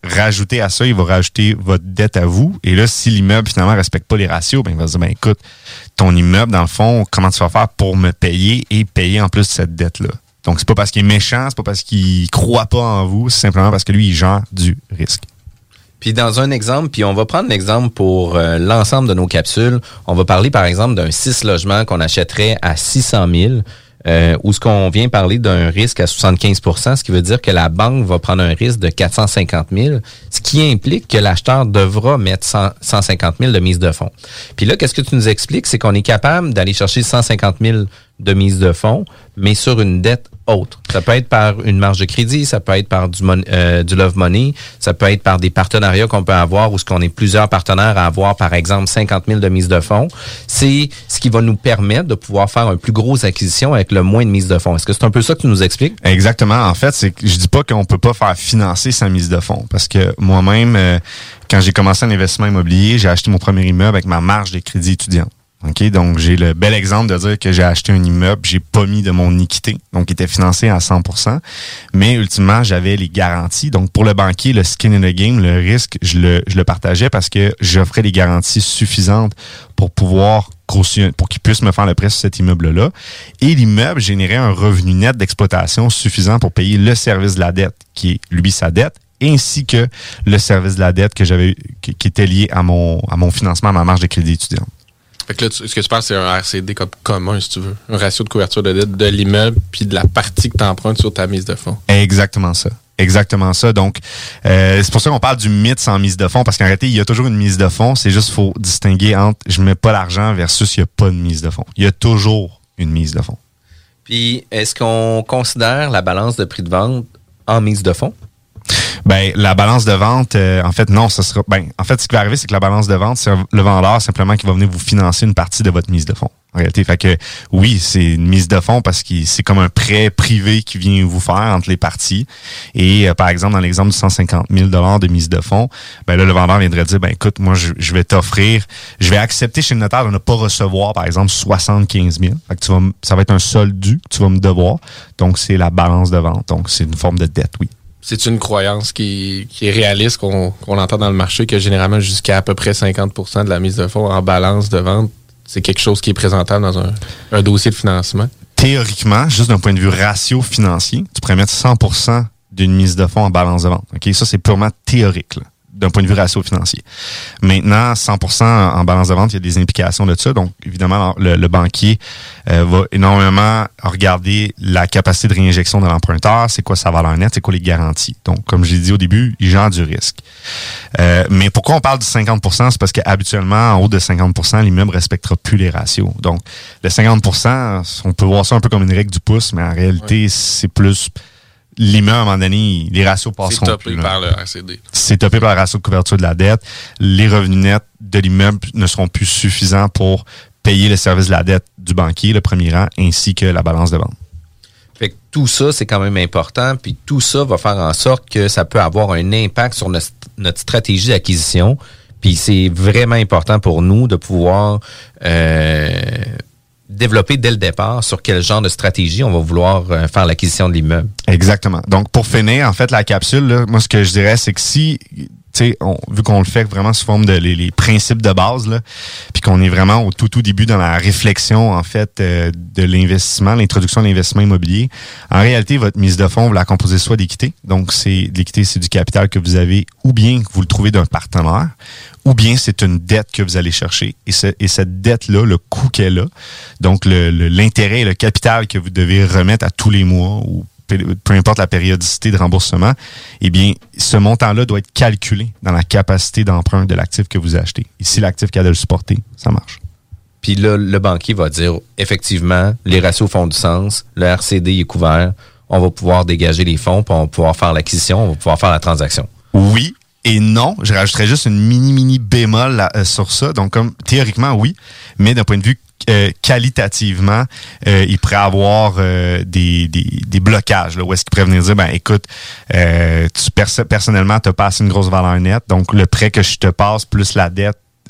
rajouter à ça, il va rajouter votre dette à vous. Et là, si l'immeuble, finalement, respecte pas les ratios, ben, il va se dire, ben, écoute, ton immeuble, dans le fond, comment tu vas faire pour me payer et payer en plus cette dette-là? Donc, c'est pas parce qu'il est méchant, c'est pas parce qu'il croit pas en vous, c'est simplement parce que lui, il gère du risque.
Puis dans un exemple, puis on va prendre l'exemple pour euh, l'ensemble de nos capsules. On va parler, par exemple, d'un six logements qu'on achèterait à six cent mille. Euh, où ce qu'on vient parler d'un risque à soixante-quinze pour cent, ce qui veut dire que la banque va prendre un risque de quatre cent cinquante mille, ce qui implique que l'acheteur devra mettre cent, cent cinquante mille de mise de fonds. Puis là, qu'est-ce que tu nous expliques? C'est qu'on est capable d'aller chercher cent cinquante mille de mise de fonds, mais sur une dette autre. Ça peut être par une marge de crédit, ça peut être par du, mon, euh, du love money, ça peut être par des partenariats qu'on peut avoir où ce qu'on est plusieurs partenaires à avoir, par exemple, cinquante mille de mise de fonds. C'est ce qui va nous permettre de pouvoir faire un plus gros acquisition avec le moins de mise de fonds. Est-ce que c'est un peu ça que tu nous expliques?
Exactement. En fait, c'est que je dis pas qu'on peut pas faire financer sa mise de fonds, parce que moi-même, euh, quand j'ai commencé un investissement immobilier, j'ai acheté mon premier immeuble avec ma marge de crédit étudiant. OK, donc j'ai le bel exemple de dire que j'ai acheté un immeuble, j'ai pas mis de mon équité, donc il était financé à cent pour cent, mais ultimement, j'avais les garanties. Donc pour le banquier, le skin in the game, le risque, je le je le partageais parce que j'offrais les garanties suffisantes pour pouvoir grossir, pour qu'il puisse me faire le prêt sur cet immeuble-là. Et l'immeuble générait un revenu net d'exploitation suffisant pour payer le service de la dette, qui est lui sa dette, ainsi que le service de la dette que j'avais qui, qui était lié à mon à mon financement, à ma marge de crédit étudiant.
Fait que là, tu, ce que tu penses, c'est un R C D comme commun, si tu veux. Un ratio de couverture de dette de l'immeuble puis de la partie que tu empruntes sur ta mise de fonds.
Exactement ça. Exactement ça. Donc, euh, c'est pour ça qu'on parle du mythe sans mise de fonds, parce qu'en réalité, il y a toujours une mise de fonds. C'est juste qu'il faut distinguer entre je mets pas l'argent versus il n'y a pas de mise de fonds. Il y a toujours une mise de fonds.
Puis, est-ce qu'on considère la balance de prix de vente en mise de fonds?
Ben, la balance de vente, euh, en fait, non, ça sera. Ben, en fait, ce qui va arriver, c'est que la balance de vente, c'est le vendeur simplement qui va venir vous financer une partie de votre mise de fonds. En réalité, fait que oui, c'est une mise de fonds parce que c'est comme un prêt privé qui vient vous faire entre les parties. Et euh, par exemple, dans l'exemple de cent cinquante mille dollars de mise de fonds, ben là, le vendeur viendrait dire, ben écoute, moi, je, je vais t'offrir, je vais accepter chez le notaire de ne pas recevoir, par exemple, soixante-quinze mille. Fait que tu vas, ça va être un solde dû que tu vas me devoir. Donc, c'est la balance de vente. Donc, c'est une forme de dette, oui.
C'est une croyance qui, qui est réaliste, qu'on, qu'on entend dans le marché, que généralement jusqu'à à peu près cinquante pour cent de la mise de fonds en balance de vente, c'est quelque chose qui est présentable dans un, un dossier de financement?
Théoriquement, juste d'un point de vue ratio financier, tu pourrais mettre cent pour cent d'une mise de fonds en balance de vente. Okay? Ça, c'est purement théorique, là, d'un point de vue ratio financier. Maintenant, cent pour cent en balance de vente, il y a des implications de ça. Donc, évidemment, le, le banquier euh, va énormément regarder la capacité de réinjection de l'emprunteur, c'est quoi sa valeur nette, c'est quoi les garanties. Donc, comme j'ai dit au début, il gère du risque. Euh, mais pourquoi on parle du cinquante pour cent? C'est parce qu'habituellement, en haut de cinquante pour cent, l'immeuble ne respectera plus les ratios. Donc, le cinquante pour cent, on peut voir ça un peu comme une règle du pouce, mais en réalité, oui. c'est plus... L'immeuble, à un moment donné, les ratios passeront.
C'est topé
plus,
par le R C D.
C'est topé par le ratio de couverture de la dette. Les revenus nets de l'immeuble ne seront plus suffisants pour payer le service de la dette du banquier, le premier rang, ainsi que la balance de vente.
Fait que tout ça, c'est quand même important, puis tout ça va faire en sorte que ça peut avoir un impact sur notre, notre stratégie d'acquisition. Puis c'est vraiment important pour nous de pouvoir euh, développer dès le départ sur quel genre de stratégie on va vouloir euh, faire l'acquisition de l'immeuble.
Exactement. Donc, pour finir, en fait, la capsule, là, moi, ce que je dirais, c'est que si, tu sais, vu qu'on le fait vraiment sous forme de les, les principes de base, là, puis qu'on est vraiment au tout, tout début dans la réflexion, en fait, euh, de l'investissement, l'introduction de l'investissement immobilier, en réalité, votre mise de fonds, vous la composez soit d'équité. Donc, c'est l'équité, c'est du capital que vous avez, ou bien que vous le trouvez d'un partenaire, ou bien c'est une dette que vous allez chercher. Et, ce, et cette dette-là, le coût qu'elle a, donc le, le, l'intérêt et le capital que vous devez remettre à tous les mois, ou peu importe la périodicité de remboursement, eh bien, ce montant-là doit être calculé dans la capacité d'emprunt de l'actif que vous achetez. Et si l'actif qui a de le supporter, ça marche.
Puis là, le banquier va dire, effectivement, les ratios font du sens, le R C D est couvert, on va pouvoir dégager les fonds, puis on va pouvoir faire l'acquisition, on va pouvoir faire la transaction.
Oui. Et non, je rajouterais juste une mini-mini bémol là, euh, sur ça. Donc, comme théoriquement, oui, mais d'un point de vue euh, qualitativement, euh, il pourrait avoir euh, des, des, des blocages. Là, où est-ce qu'il pourrait venir dire, ben écoute, euh, tu perso- personnellement, tu as passé une grosse valeur nette, donc le prêt que je te passe plus la dette,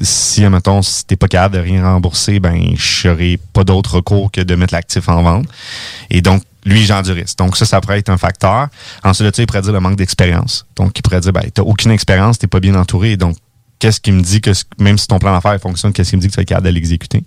si, admettons, si t'es pas capable de rien rembourser, ben, je n'aurai pas d'autre recours que de mettre l'actif en vente. Et donc, lui, genre du risque. Donc, ça, ça pourrait être un facteur. Ensuite, là, il pourrait dire le manque d'expérience. Donc, il pourrait dire, ben, t'as aucune expérience, t'es pas bien entouré. Donc, qu'est-ce qui me dit que, même si ton plan d'affaires fonctionne, qu'est-ce qui me dit que tu vas être capable de l'exécuter?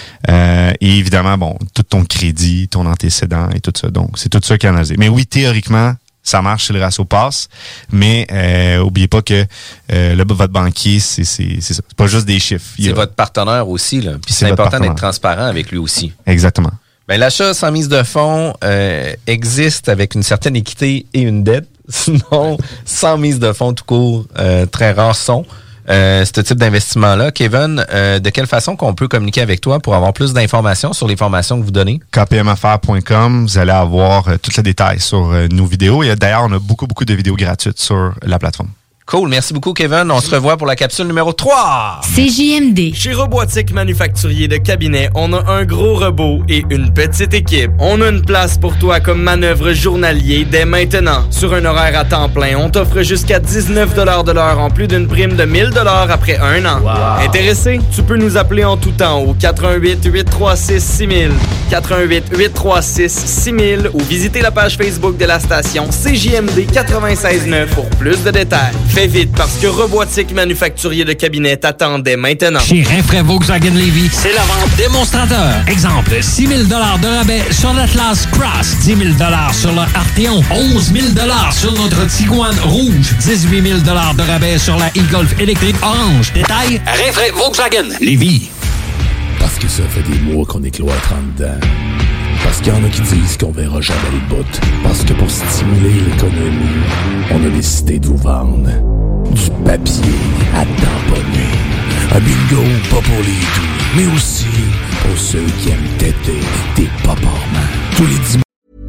Euh, et évidemment, bon, tout ton crédit, ton antécédent et tout ça. Donc, c'est tout ça qui est analysé. Mais oui, théoriquement, ça marche si le ratio passe, mais euh, oubliez pas que euh, là, votre banquier, c'est, c'est, c'est ça. C'est pas juste des chiffres.
C'est a... votre partenaire aussi, là. Puis c'est, c'est important d'être transparent avec lui aussi.
Exactement.
Ben, l'achat sans mise de fonds euh, existe avec une certaine équité et une dette. Sinon, sans mise de fonds tout court, euh, très rares sont. Euh, ce type d'investissement-là. Kevin, euh, de quelle façon qu'on peut communiquer avec toi pour avoir plus d'informations sur les formations que vous donnez?
K P M affaires point com, vous allez avoir euh, tous les détails sur euh, nos vidéos. Et d'ailleurs, on a beaucoup, beaucoup de vidéos gratuites sur la plateforme.
Cool. Merci beaucoup, Kevin. On se revoit pour la capsule numéro trois.
C J M D.
Chez Robotique Manufacturier de Cabinet, on a un gros robot et une petite équipe. On a une place pour toi comme manœuvre journalier dès maintenant. Sur un horaire à temps plein, on t'offre jusqu'à dix-neuf dollars de l'heure en plus d'une prime de mille dollars après un an. Wow. Intéressé? Tu peux nous appeler en tout temps au quatre un huit, huit trois six, six mille, quatre un huit, huit trois six, six mille ou visiter la page Facebook de la station C J M D quatre-vingt-seize neuf pour plus de détails. Fais vite parce que Robotique Manufacturier de Cabinet t'attendait maintenant.
Chez Rinfraie Volkswagen Lévy, c'est la vente démonstrateur. Exemple, six mille dollars de rabais sur l'Atlas Cross, dix mille dollars sur le Arteon, onze mille dollars sur notre Tiguan Rouge, dix-huit mille dollars de rabais sur la e-Golf électrique orange. Détail, Rinfraie Volkswagen Lévy.
Parce que ça fait des mois qu'on est cloître en dedans. Parce qu'il y en a qui disent qu'on verra jamais le bout. Parce que pour stimuler l'économie, on a décidé de vous vendre du papier à tamponner. Un bingo pas pour les doux, mais aussi pour ceux qui aiment têter des paparmans. Tous les dimanches.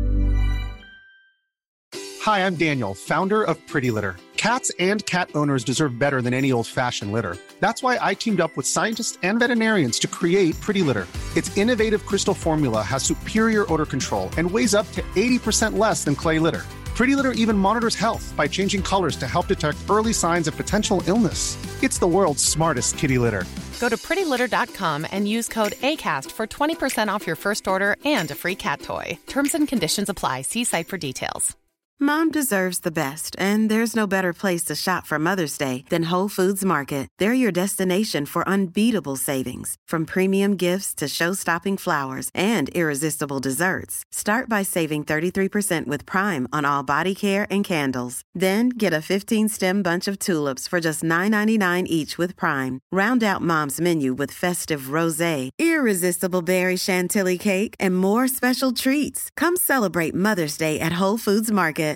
Hi, I'm Daniel, founder of Pretty Litter. Cats and cat owners deserve better than any old-fashioned litter. That's why I teamed up with scientists and veterinarians to create Pretty Litter. Its innovative crystal formula has superior odor control and weighs up to eighty percent less than clay litter. Pretty Litter even monitors health by changing colors to help detect early signs of potential illness. It's the world's smartest kitty litter.
Go to pretty litter dot com and use code ACAST for twenty percent off your first order and a free cat toy. Terms and conditions apply. See site for details.
Mom deserves the best, and there's no better place to shop for Mother's Day than Whole Foods Market. They're your destination for unbeatable savings, from premium gifts to show-stopping flowers and irresistible desserts. Start by saving thirty-three percent with Prime on all body care and candles. Then get a fifteen-stem bunch of tulips for just nine ninety-nine each with Prime. Round out Mom's menu with festive rosé, irresistible berry chantilly cake, and more special treats. Come celebrate Mother's Day at Whole Foods Market.